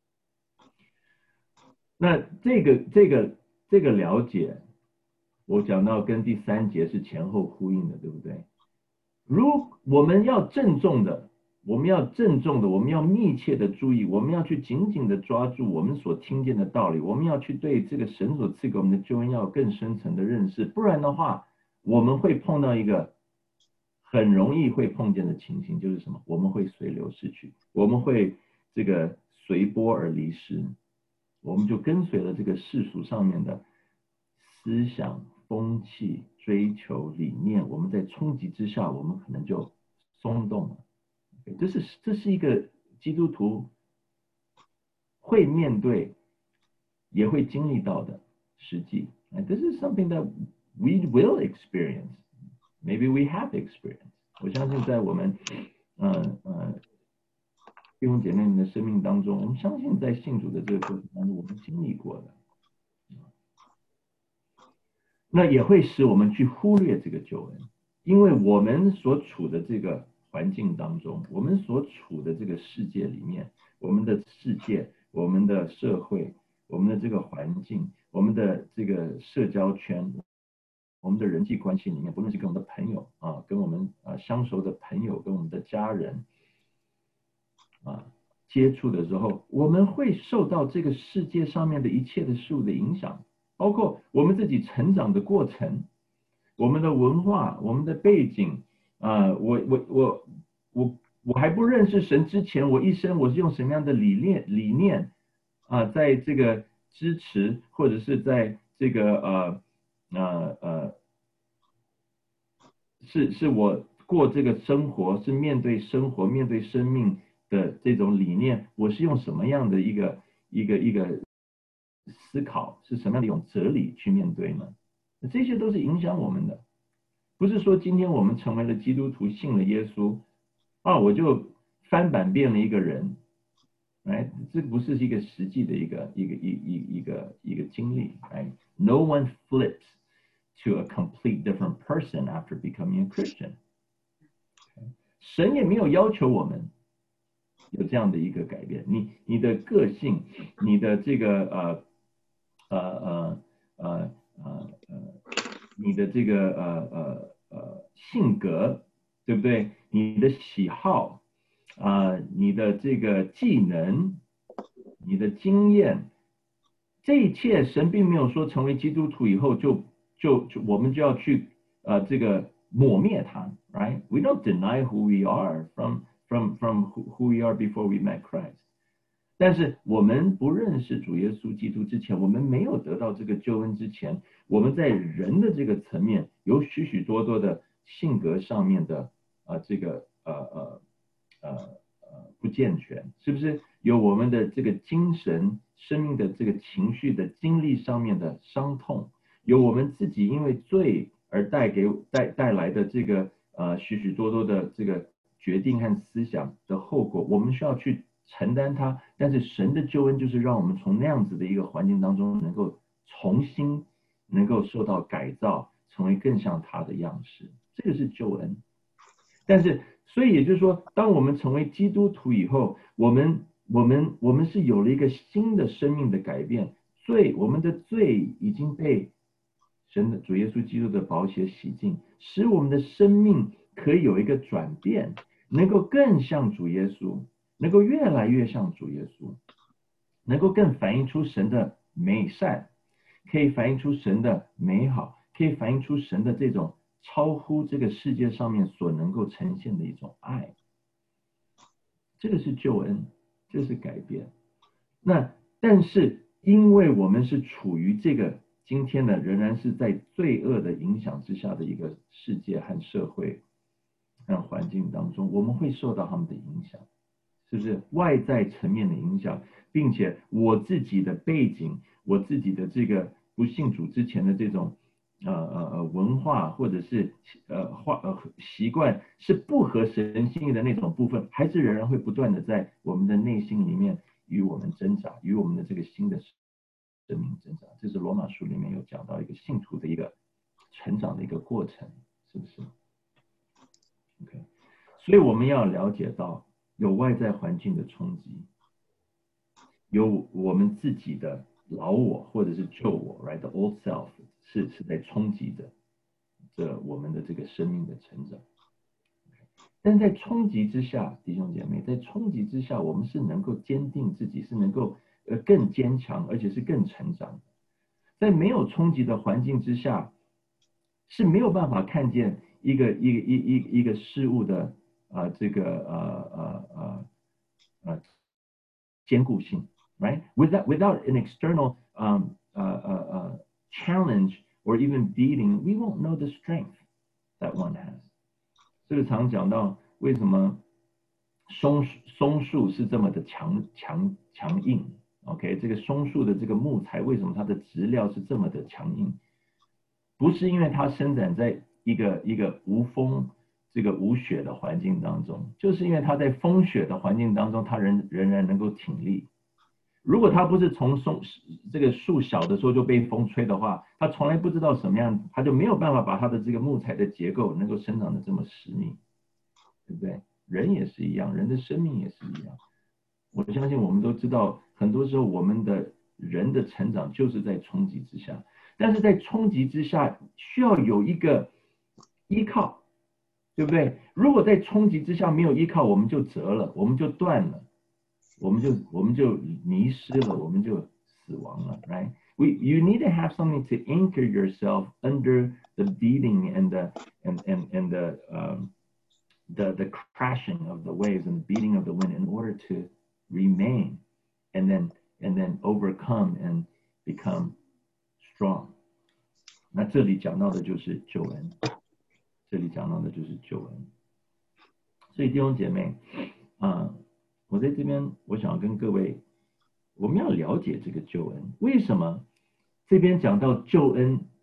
那这个了解，我讲到跟第3节是前后呼应的，对不对？我们要郑重的，我们要密切的注意，我们要去紧紧的抓住我们所听见的道理，我们要去对这个神所赐给我们的救恩要有更深层的认识，不然的话，我们会碰到一个很容易会碰见的情形，就是什么？我们会随流失去，我们会这个随波而离失。我们就跟随了这个世俗上面的思想、风气、追求、理念，我们在冲击之下，我们可能就松动了。这是一个基督徒会面对，也会经历到的实际。This is something that we will experience. Maybe we have experienced. 我相信在我们弟兄姐妹们的生命当中，我们相信在信主的这个过程当中，我们经历过的，那也会使我们去忽略这个救恩，因为我们所处的这个环境当中，我们所处的这个世界里面，我们的世界、我们的社会、我们的这个环境、我们的这个社交圈、我们的人际关系里面，不论是跟我们的朋友跟我们相熟的朋友、跟我们的家人接触的时候，我们会受到这个世界上面的一切的事物的影响，包括我们自己成长的过程，我们的文化、我们的背景我还不认识神之前，我一生我是用什么样的理念在这个支持，或者是在这个是我过这个生活，是面对生活、面对生命的这种理念，我是用什么样的一个思考，是什么样的一种哲理去面对呢？ 这些都是影响我们的。不是说今天我们成为了基督徒，信了耶稣，我就翻版变了一个人，这不是一个实际的一个经历。No one flips to a complete different person after becoming a Christian。神也没有要求我们有这样的一个改变。你的个性，你的这个你的这个性格，对不对？你的喜好你的这个技能，你的经验，这一切神并没有说成为基督徒以后我们就要去这个抹灭它 ，right? We don't deny who we are from who we are before we met Christ。但是我们不认识主耶稣基督之前，我们没有得到这个救恩之前，我们在人的这个层面有许许多多的性格上面的这个不健全，是不是？有我们的这个精神生命的这个情绪的经历上面的伤痛，有我们自己因为罪而带来的这个许许多多的这个决定和思想的后果，我们需要去承担它。但是神的救恩就是让我们从那样子的一个环境当中能够重新能够受到改造，成为更像他的样式，这个是救恩。但是所以也就是说，当我们成为基督徒以后，我们是有了一个新的生命的改变，我们的罪已经被神的主耶稣基督的宝血洗净，使我们的生命可以有一个转变，能够更像主耶稣，能够越来越像主耶稣，能够更反映出神的美善，可以反映出神的美好，可以反映出神的这种超乎这个世界上面所能够呈现的一种爱。这个是救恩，这是改变。但是因为我们是处于这个今天的仍然是在罪恶的影响之下的一个世界和社会和环境当中，我们会受到他们的影响，是不是？外在层面的影响，并且我自己的背景，我自己的这个不信主之前的这种文化或者是习惯是不合神心意的那种部分，还是仍然会不断的在我们的内心里面与我们挣扎，与我们的这个新的生命挣扎。这是罗马书里面有讲到一个信徒的一个成长的一个过程，是不是 ？OK， 所以我们要了解到有外在环境的冲击，有我们自己的老我或者是旧我 ，right the old self 是在冲击着我们的这个生命的成长。但在冲击之下，弟兄姐妹，在冲击之下，我们是能够坚定自己，是能够更坚强，而且是更成长的。在没有冲击的环境之下，是没有办法看见一个事物的这个坚固性 ，right? Without an external challenge or even beating, we won't know the strength that one has. 这个常讲到为什么松树是这么的强硬 ，OK？ 这个松树的这个木材为什么它的质料是这么的强硬？不是因为它生长在一个无风、这个无雪的环境当中，就是因为它在风雪的环境当中，它仍然能够挺立。如果它不是从这个树小的时候就被风吹的话，它从来不知道什么样，它就没有办法把它的这个木材的结构能够生长的这么实密，对不对？人也是一样，人的生命也是一样。我相信我们都知道，很多时候我们的人的成长就是在冲击之下，但是在冲击之下需要有一个依靠，对不对？如果在冲击之下没有依靠，我们就折了，我们就断了。我们就迷失了，我们就死亡了 ，right? You need to have something to anchor yourself under the beating and the crashing of the waves and the beating of the wind in order to remain and then overcome and become strong. 那这里讲到的就是救恩，所以弟兄姐妹我在这边，我想要跟各位，我们要了解这个救恩。为什么这边讲到救恩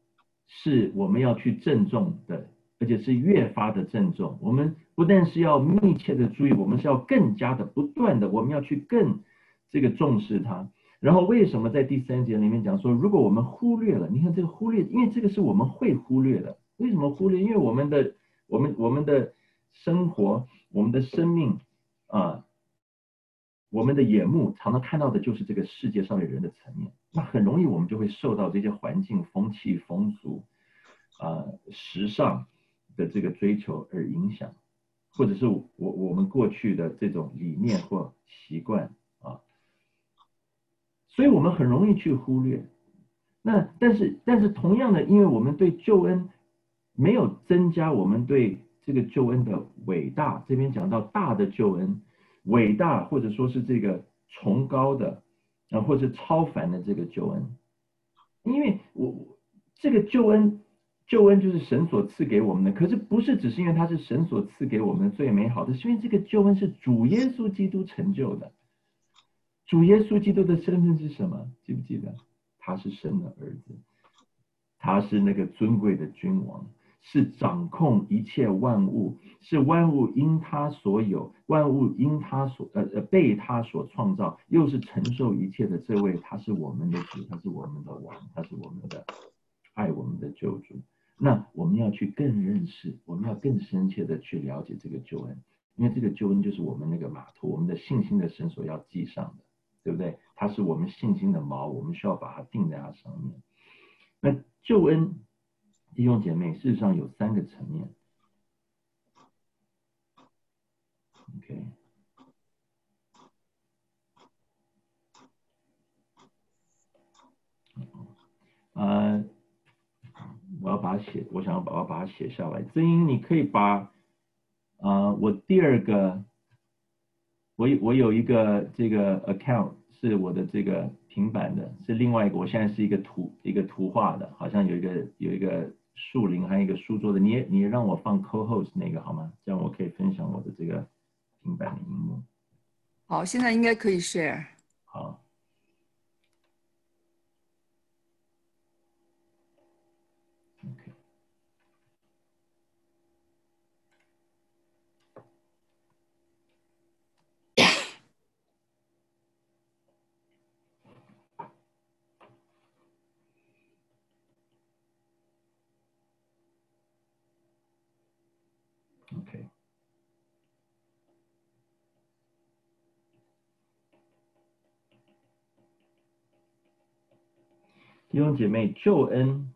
是我们要去郑重的，而且是越发的郑重。我们不但是要密切的注意，我们是要更加的不断的，我们要去更这个重视它。然后为什么在第3节里面讲说，如果我们忽略了，你看这个忽略，因为这个是我们会忽略的。为什么忽略？因为我们的生活，我们的生命啊，我们的眼目常常看到的就是这个世界上的人的层面，那很容易我们就会受到这些环境、风气、风俗时尚的这个追求而影响，或者是我们过去的这种理念或习惯啊，所以我们很容易去忽略。那但是同样的，因为我们对救恩没有增加我们对这个救恩的伟大，这边讲到大的救恩，伟大或者说是这个崇高的或者超凡的这个救恩，因为这个救恩就是神所赐给我们的，可是不是只是因为它是神所赐给我们的最美好的，是因为这个救恩是主耶稣基督成就的。主耶稣基督的身份是什么？记不记得？他是神的儿子，他是那个尊贵的君王，是掌控一切万物，是万物因他所有，万物因他所被他所创造，又是承受一切的这位，他是我们的主，他是我们的王，他是我们的爱我们的救主。那我们要去更认识，我们要更深切的去了解这个救恩，因为这个救恩就是我们那个码头，我们的信心的绳索要系上的。对不对？它是我们信心的锚，我们需要把它钉在它上面。那救恩，弟兄姐妹，事实上有3个层面。OK， 我要把它写，我想要把它写下来。曾英，你可以把我第2个，我有一个这个 account 是我的这个平板的，是另外一个，我现在是一个图画的，好像有一个树林，还有一个书桌的，你也让我放 co-host 那个好吗？这样我可以分享我的这个平板的荧幕。 好，现在应该可以 share。 好。OK， 弟兄姐妹，救恩，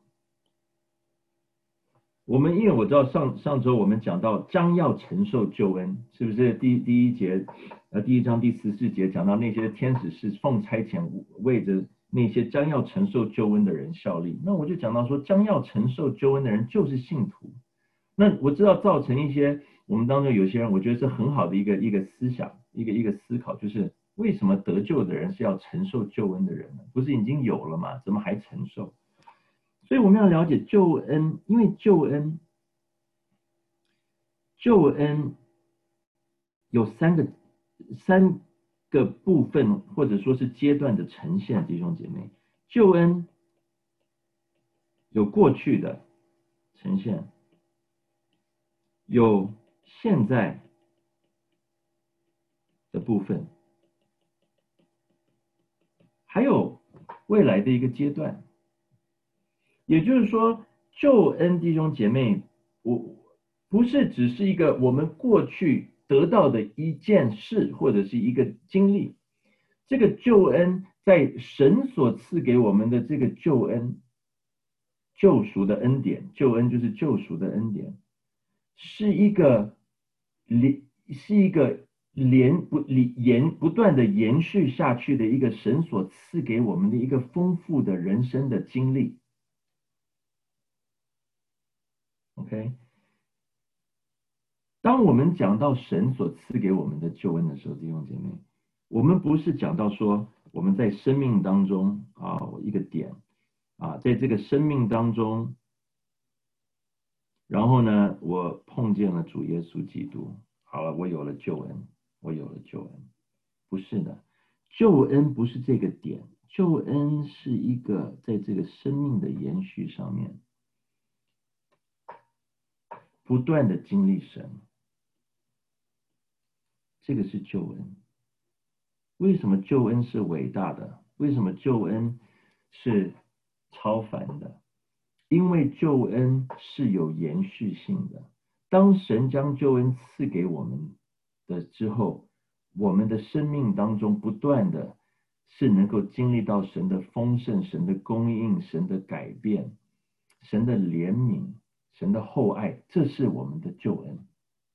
我们因为我知道上周我们讲到将要承受救恩，是不是第1节第1章第14节讲到那些天使是奉差遣为着那些将要承受救恩的人效力，那我就讲到说将要承受救恩的人就是信徒。那我知道造成一些我们当中有些人，我觉得是很好的一个思想，一个思考，就是为什么得救的人是要承受救恩的人呢？不是已经有了吗？怎么还承受？所以我们要了解救恩，因为救恩有3个部分，或者说是阶段的呈现，弟兄姐妹，救恩有过去的呈现，有现在的部分，还有未来的一个阶段。也就是说，救恩，弟兄姐妹，我不是只是一个我们过去得到的一件事或者是一个经历，这个救恩在神所赐给我们的这个救恩，救赎的恩典，救恩就是救赎的恩典，是一个不断的延续下去的一个神所赐给我们的一个丰富的人生的经历。OK， 当我们讲到神所赐给我们的救恩的时候，弟兄姐妹，我们不是讲到说我们在生命当中一个点在这个生命当中，然后呢，我碰见了主耶稣基督，好了，我有了救恩，不是的，救恩不是这个点，救恩是一个在这个生命的延续上面不断的经历神，这个是救恩。为什么救恩是伟大的？为什么救恩是超凡的？因为救恩是有延续性的。当神将救恩赐给我们的之后，我们的生命当中不断的是能够经历到神的丰盛、神的供应、神的改变、神的怜悯、神的厚爱，这是我们的救恩。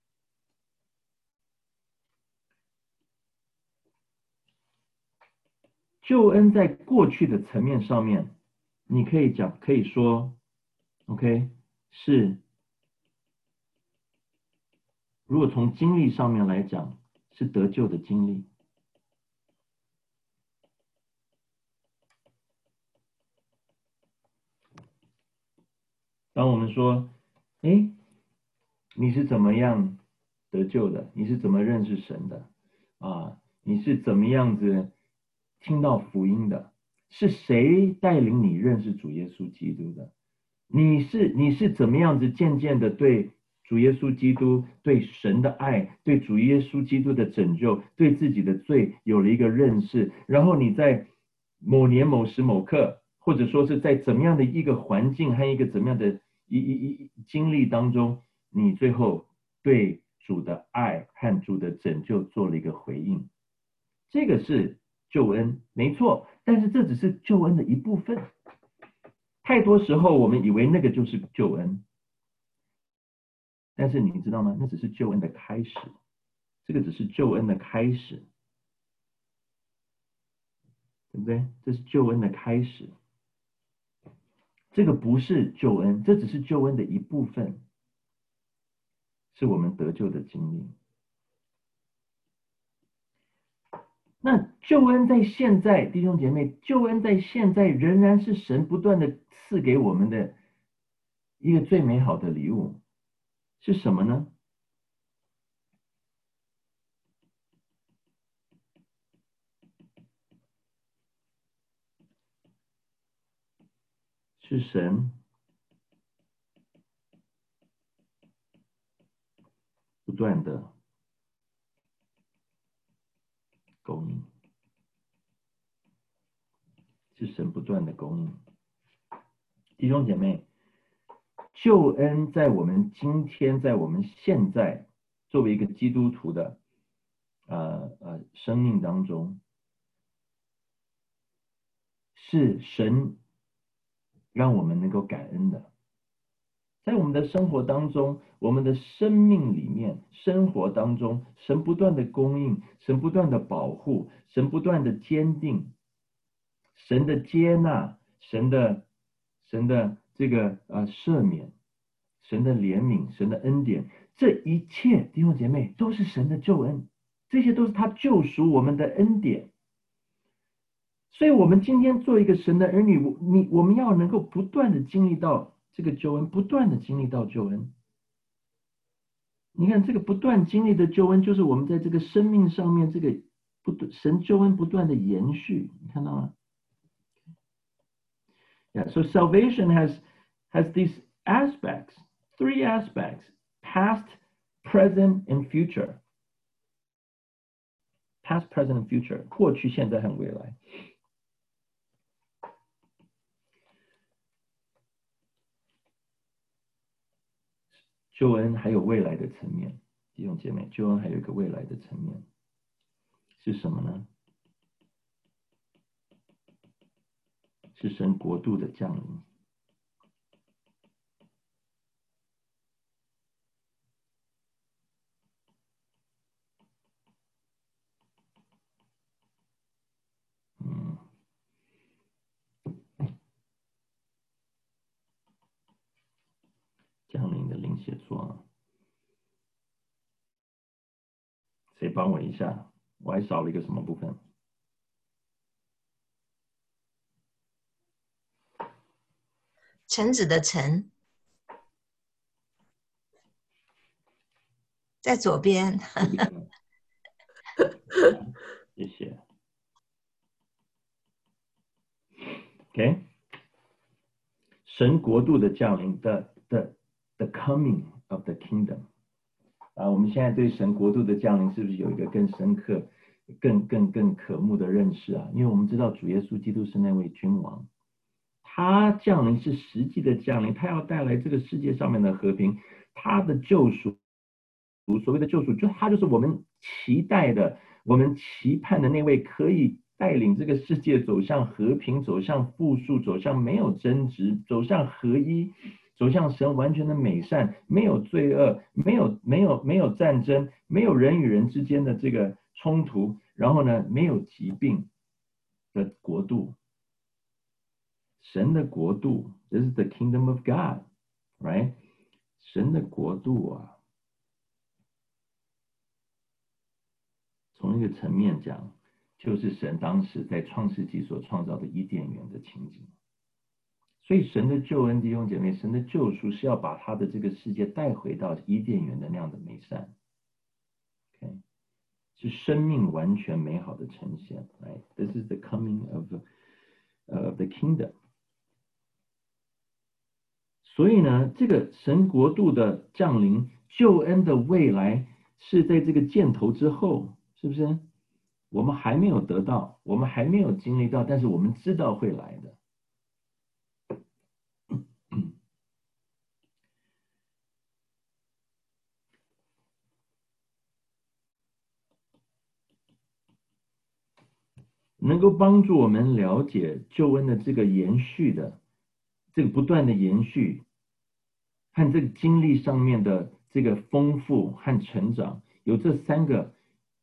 救恩在过去的层面上面，你可以说 OK 是，如果从经历上面来讲，是得救的经历。当我们说你是怎么样得救的？你是怎么认识神的？你是怎么样子听到福音的？是谁带领你认识主耶稣基督的？你是怎么样子渐渐的对主耶稣基督、对神的爱、对主耶稣基督的拯救、对自己的罪有了一个认识，然后你在某年某时某刻，或者说是在怎么样的一个环境和一个怎么样的经历当中，你最后对主的爱和主的拯救做了一个回应。这个是救恩，没错，但是这只是救恩的一部分。太多时候我们以为那个就是救恩，但是你知道吗？那只是救恩的开始，这个只是救恩的开始，对不对？这是救恩的开始，这个不是救恩，这只是救恩的一部分，是我们得救的经历。那救恩在现在，弟兄姐妹，救恩在现在仍然是神不断的赐给我们的一个最美好的礼物，是什么呢？是神不断的供应，是神不断的供应。弟兄姐妹，救恩在我们今天，在我们现在作为一个基督徒的生命当中，是神让我们能够感恩的。在我们的生活当中，我们的生命里面，生活当中，神不断的供应，神不断的保护，神不断的坚定，神的接纳，神的这个赦免，神的怜悯，神的恩典，这一切弟兄姐妹都是神的救恩，这些都是他救赎我们的恩典。所以我们今天做一个神的儿女，我们要能够不断的经历到这个救恩，不断的经历到救恩。你看这个不断经历的救恩，就是我们在这个生命上面这个神救恩不断的延续，你看到吗？ Yeah, so salvation has these aspects, 3 aspects: past, present, and future. Past, present, and future. 过去、现在和未来。救恩还有未来的层面，弟兄姐妹，救恩还有一个未来的层面是什么呢？是神国度的降临。降临的灵写错，谁帮我一下？我还少了一个什么部分？ 橙子的橙，在左边。 谢谢。OK， 神国度的降临的 coming of the kingdom。我们现在对神国度的降临是不是有一个更深刻、更渴慕的认识啊？因为我们知道主耶稣基督是那位君王，他降临是实际的降临，他要带来这个世界上面的和平，他的救赎，所谓的救赎，他就是我们期待的、我们期盼的那位可以带领这个世界走向和平、走向富庶、走向没有争执、走向合一、走向神完全的美善，没有罪恶，没有战争，没有人与人之间的这个冲突，然后呢，没有疾病的国度。神的国度 ，This is the kingdom of God, right？ 神的国度啊，从一个层面讲，就是神当时在创世纪所创造的伊甸园的情景。所以神的救恩，弟兄姐妹，神的救赎是要把他的这个世界带回到伊甸园的那样的美善。Okay？ 是生命完全美好的呈现。Right？ This is the coming of the kingdom。所以呢，这个神国度的降临、救恩的未来，是在这个箭头之后，是不是？我们还没有得到，我们还没有经历到，但是我们知道会来的。能够帮助我们了解救恩的这个延续的、这个不断的延续，和这个经历上面的这个丰富和成长，有这三个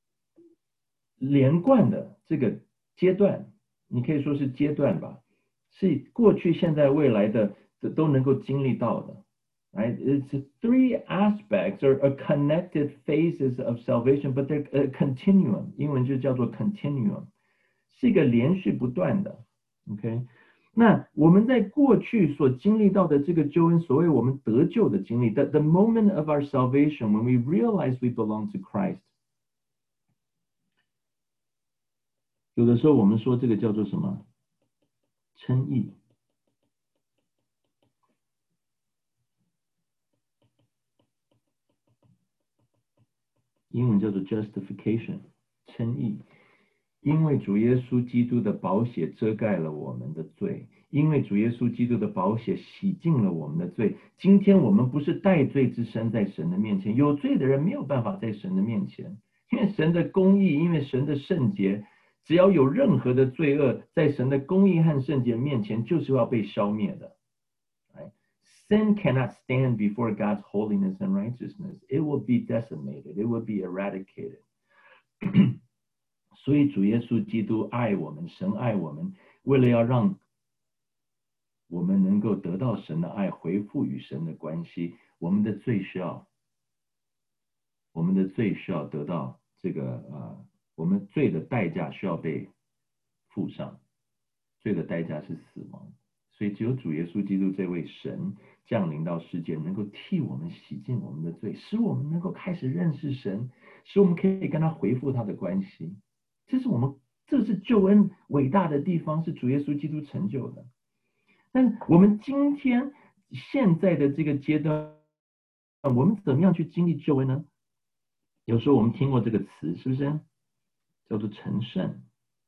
连贯的这个阶段，你可以说是阶段吧，是过去、现在、未来的都能够经历到的。Right? It's three aspects or connected phases of salvation, but they're a continuum. 英文就叫做 continuum。是一个连续不断的 ，OK？ 那我们在过去所经历到的这个救恩，所谓我们得救的经历 ，the moment of our salvation when we realize we belong to Christ， 有的时候我们说这个叫做什么？称义。英文叫做 justification， 称义。因为主耶稣基督的宝血遮盖了我们的罪，因为主耶稣基督的宝血洗净了我们的罪。今天我们不是带罪之身在神的面前，有罪的人没有办法在神的面前，因为神的公义，因为神的圣洁，只要有任何的罪恶，在神的公义和圣洁面前，就是要被消灭的。Right? Sin cannot stand before God's holiness and righteousness. It will be decimated. It will be eradicated. 所以主耶稣基督爱我们，神爱我们，为了要让我们能够得到神的爱，恢复与神的关系，我们的罪需要得到这个我们罪的代价需要被付上，罪的代价是死亡。所以只有主耶稣基督这位神降临到世界，能够替我们洗净我们的罪，使我们能够开始认识神，使我们可以跟他恢复他的关系。这是救恩伟大的地方，是主耶稣基督成就的。但我们今天现在的这个阶段，我们怎么样去经历救恩呢？有时候我们听过这个词，是不是叫做成圣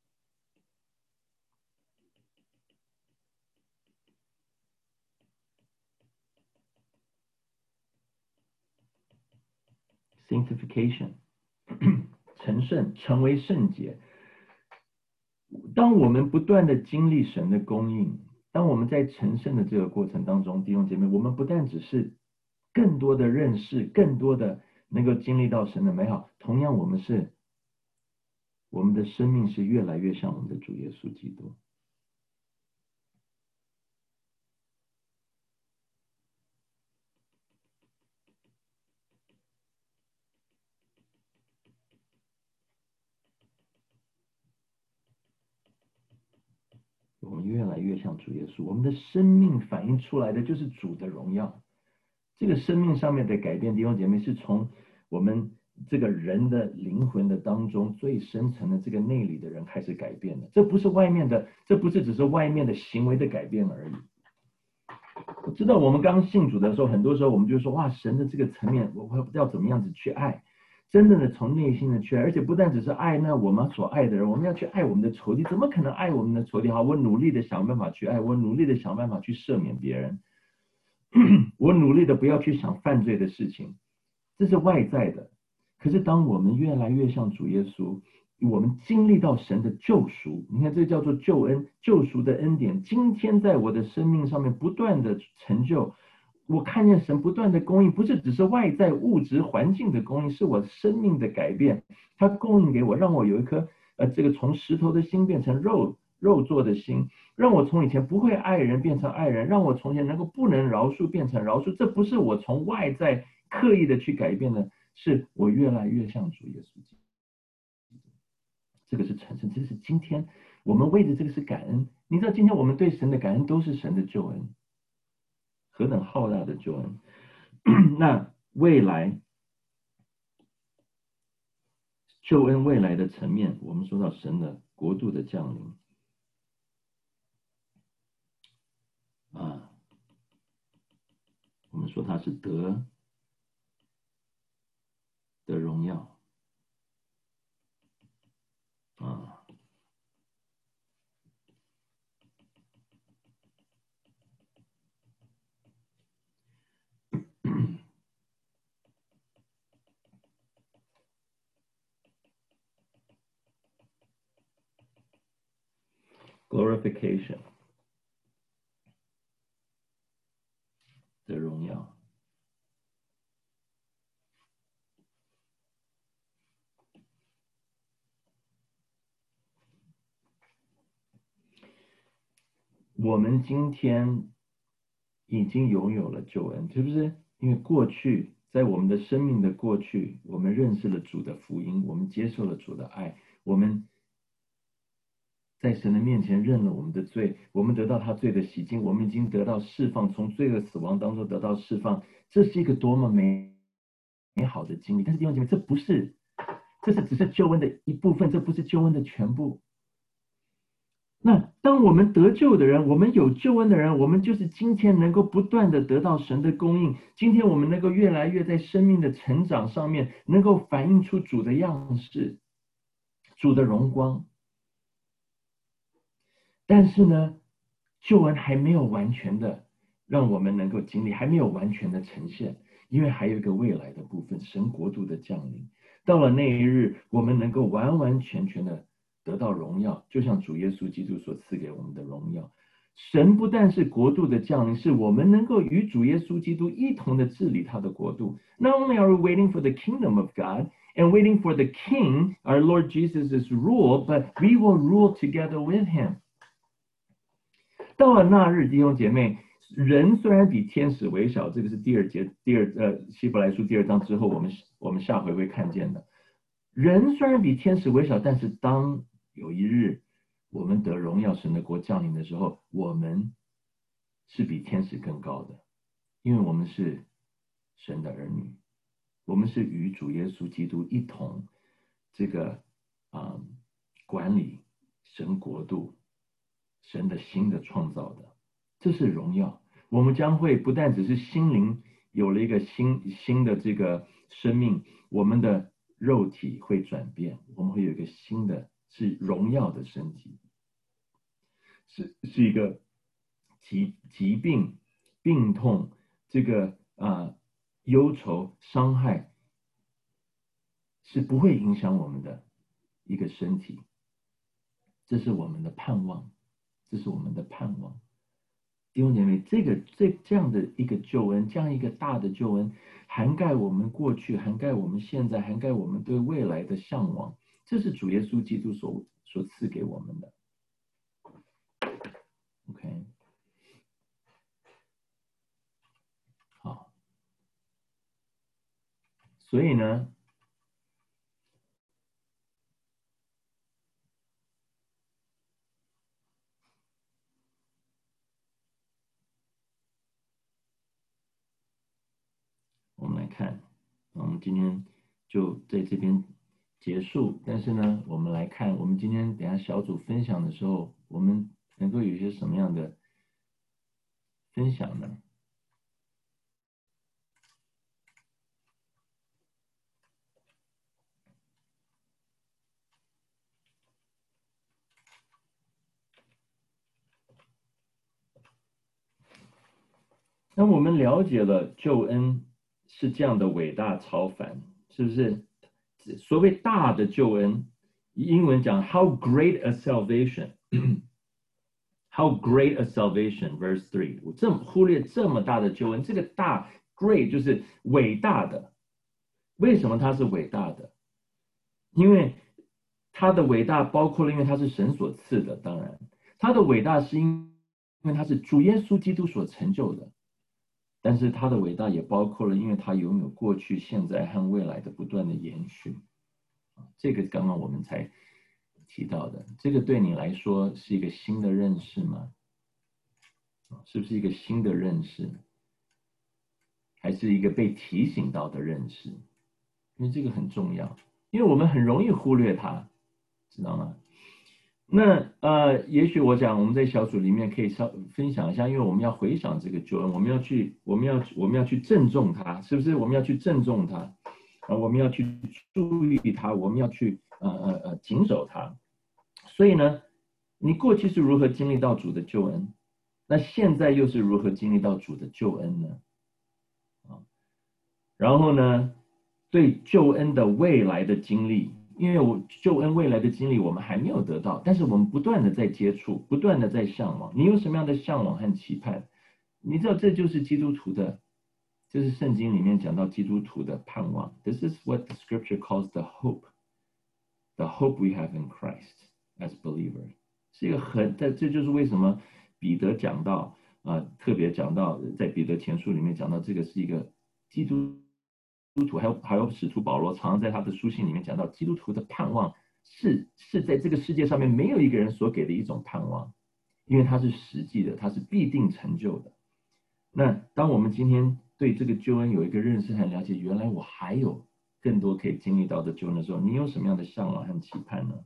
？Sanctification， 成圣，成为圣洁。当我们不断的经历神的供应，当我们在成圣的这个过程当中，弟兄姐妹，我们不但只是更多的认识，更多的能够经历到神的美好，同样我们的生命是越来越像我们的主耶稣基督。我们越来越像主耶稣，我们的生命反映出来的就是主的荣耀。这个生命上面的改变，弟兄姐妹，是从我们这个人的灵魂的当中最深层的这个内里的人开始改变的。这不是只是外面的行为的改变而已。 我知道我们刚信主的时候，很多时候我们就说哇，神的这个层面，我要怎么样子去爱，真正的从内心的去爱，而且不但只是爱那我们所爱的人，我们要去爱我们的仇敌。怎么可能爱我们的仇敌？好，我努力的想办法去爱，我努力的想办法去赦免别人，我努力的不要去想犯罪的事情，这是外在的。可是当我们越来越像主耶稣，我们经历到神的救赎，你看这叫做救恩，救赎的恩典，今天在我的生命上面不断的成就，我看见神不断的供应，不是只是外在物质环境的供应，是我生命的改变，他供应给我，让我有一颗这个从石头的心变成肉做的心，让我从以前不会爱人变成爱人，让我从前能够不能饶恕变成饶恕，这不是我从外在刻意的去改变的，是我越来越像主耶稣基督。这个是成圣，这是今天我们为的这个是感恩。你知道今天我们对神的感恩都是神的救恩，何等浩大的救恩。那未来救恩未来的层面，我们说到神的国度的降临我们说它是得的荣耀glorification 的荣耀。我们今天已经拥有了救恩，是不是？因为过去在我们的生命的过去，我们认识了主的福音，我们接受了主的爱，我们在神的面前认了我们的罪，我们得到他罪的洗净，我们已经得到释放，从罪恶死亡当中得到释放，这是一个多么美好的经历。但是弟兄姐妹，这是只是救恩的一部分，这不是救恩的全部。那当我们得救的人，我们有救恩的人，我们就是今天能够不断的得到神的供应，今天我们能够越来越在生命的成长上面，能够反映出主的样式，主的荣光。但是呢，救恩还没有完全的让我们能够经历，还没有完全的呈现，因为还有一个未来的部分，神国度的降临。到了那一日，我们能够完完全全的得到荣耀，就像主耶稣基督所赐给我们的荣耀。神不但是国度的降临，是我们能够与主耶稣基督一同的治理他的国度。Not only are we waiting for the kingdom of God and waiting for the King, our Lord Jesus' rule, but we will rule together with him. 到了那日，弟兄姐妹，人虽然比天使微小，这个是希伯来书2章之后，我们下回会看见的。人虽然比天使微小，但是当有一日我们得荣耀神的国降临的时候，我们是比天使更高的，因为我们是神的儿女，我们是与主耶稣基督一同这个管理神国度。神的新的创造的，这是荣耀。我们将会不但只是心灵有了一个新的这个生命，我们的肉体会转变，我们会有一个新的是荣耀的身体，是一个疾病、病痛、这个忧愁、伤害是不会影响我们的一个身体，这是我们的盼望。这是我们的盼望，弟兄姐妹，这样的一个救恩，这样一个大的救恩，涵盖我们过去，涵盖我们现在，涵盖我们对未来的向往，这是主耶稣基督所赐给我们的。OK， 好，所以呢，我们来看，我们今天就在这边结束。但是呢，我们来看，我们今天等一下小组分享的时候，我们能够有一些什么样的分享呢？ 那我们了解了救恩是这样的伟大超凡，是不是？所谓大的救恩，英文讲 How great a salvation 。How great a salvation, verse 3。我这么忽略这么大的救恩，这个大 great 就是伟大的。为什么它是伟大的？因为它的伟大包括了，因为它是神所赐的，当然，它的伟大是因为它是主耶稣基督所成就的。但是它的伟大也包括了，因为它拥有过去、现在和未来的不断的延续。这个刚刚我们才提到的，这个对你来说是一个新的认识吗？是不是一个新的认识？还是一个被提醒到的认识？因为这个很重要，因为我们很容易忽略它，知道吗？那也许我讲我们在小组里面可以分享一下，因为我们要回想这个救恩，我们要去郑重它，是不是？我们要去郑重它，我们要去注意它，我们要去谨守它。所以呢，你过去是如何经历到主的救恩，那现在又是如何经历到主的救恩呢？然后呢，对救恩的未来的经历。因为救恩未来的经历我们还没有得到，但是我们不断的在接触，不断的在向往。你有什么样的向往和期盼？你知道这就是基督徒的，这是圣经里面讲到基督徒的盼望。This is what the scripture calls the hope we have in Christ as believers。是一个这就是为什么彼得讲到特别讲到在彼得前书里面讲到这个是一个基督徒，还有使徒保罗常常在他的书信里面讲到，基督徒的盼望是在这个世界上面没有一个人所给的一种盼望，因为它是实际的，它是必定成就的。那当我们今天对这个救恩有一个认识和了解，原来我还有更多可以经历到的救恩的时候，你有什么样的向往和期盼呢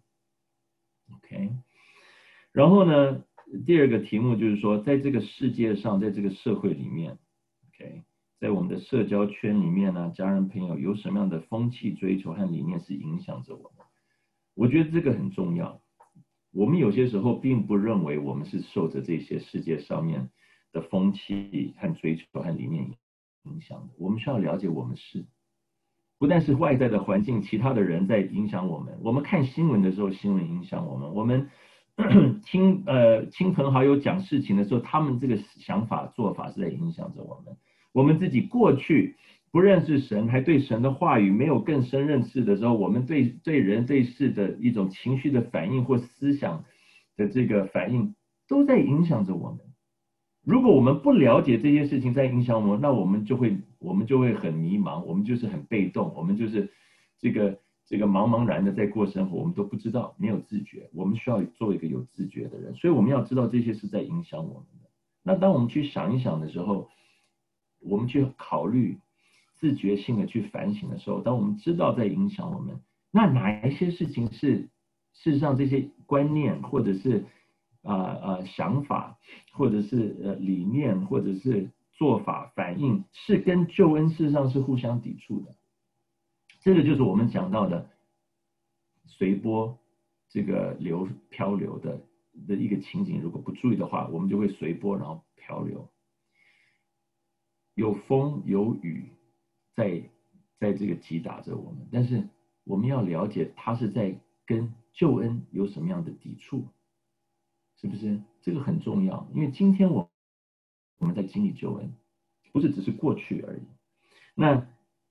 ？OK， 然后呢，第二个题目就是说，在这个世界上，在这个社会里面 ，OK。在我们的社交圈里面呢，家人朋友有什么样的风气、追求和理念是影响着我们？我觉得这个很重要。我们有些时候并不认为我们是受着这些世界上面的风气和追求和理念影响的。我们需要了解我们是，不但是外在的环境，其他的人在影响我们。我们看新闻的时候，新闻影响我们。我们听亲朋好友讲事情的时候，他们这个想法做法是在影响着我们。我们自己过去不认识神，还对神的话语没有更深认识的时候，我们对人对事的一种情绪的反应或思想的这个反应，都在影响着我们。如果我们不了解这些事情在影响我们，那我们就会很迷茫，我们就是很被动，我们就是这个茫茫然的在过生活，我们都不知道，没有自觉。我们需要做一个有自觉的人，所以我们要知道这些是在影响我们的。那当我们去想一想的时候，我们去考虑自觉性的去反省的时候，当我们知道在影响我们，那哪一些事情是事实上这些观念或者是想法或者是理念或者是做法反应是跟救恩事实上是互相抵触的。这个就是我们讲到的随波这个漂流的一个情景，如果不注意的话，我们就会随波然后漂流。有风有雨在这个击打着我们，但是我们要了解它是在跟救恩有什么样的抵触，是不是？这个很重要，因为今天我们在经历救恩，不是只是过去而已。那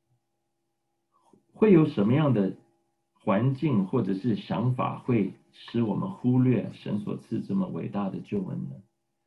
会有什么样的环境或者是想法会使我们忽略神所赐这么伟大的救恩呢？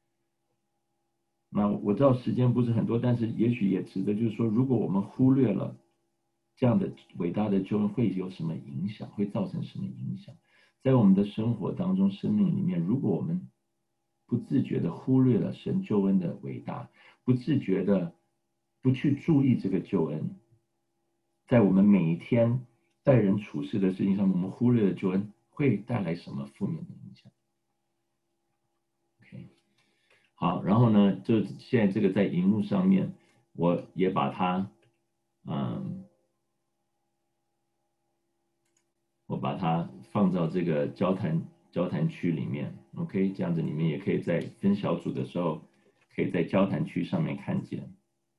那我知道时间不是很多，但是也许也值得，就是说，如果我们忽略了这样的伟大的救恩，会有什么影响？会造成什么影响？在我们的生活当中、生命里面，如果我们不自觉的忽略了神救恩的伟大，不自觉的不去注意这个救恩，在我们每一天待人处事的事情上，我们忽略了救恩，会带来什么负面的影响？好，然后呢，就现在这个在荧幕上面，我也把它，我把它放到这个交谈区里面 ，OK， 这样子你们也可以在分小组的时候， 可以在交谈区上面看见。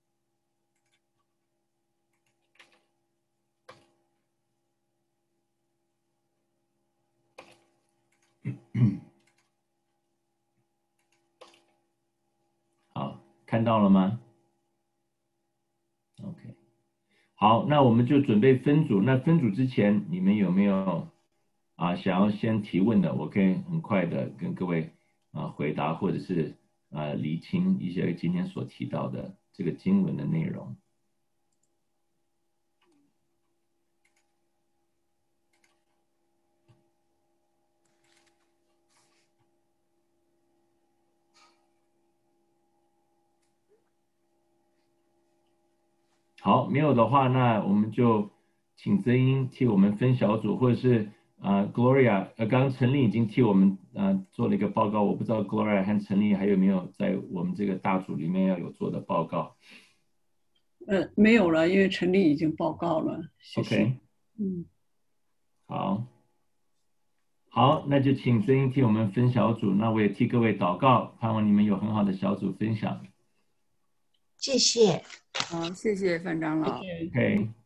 好，看到了吗 ？OK， 好，那我们就准备分组。那分组之前，你们有没有想要先提问的？我可以很快的跟各位回答，或者是厘清一些今天所提到的这个经文的内容。好，没有的话，那我们就请泽英替我们分小组，或者是Gloria，刚刚陈丽已经替我们做了一个报告，我不知道 Gloria 和陈丽还有没有在我们这个大组里面要有做的报告。 没有了，因为陈丽已经报告了。谢谢。 OK， 好，那就请泽英替我们分小组，那我也替各位祷告，盼望你们有很好的小组分享。 谢谢。 好，谢谢范长老。 OK。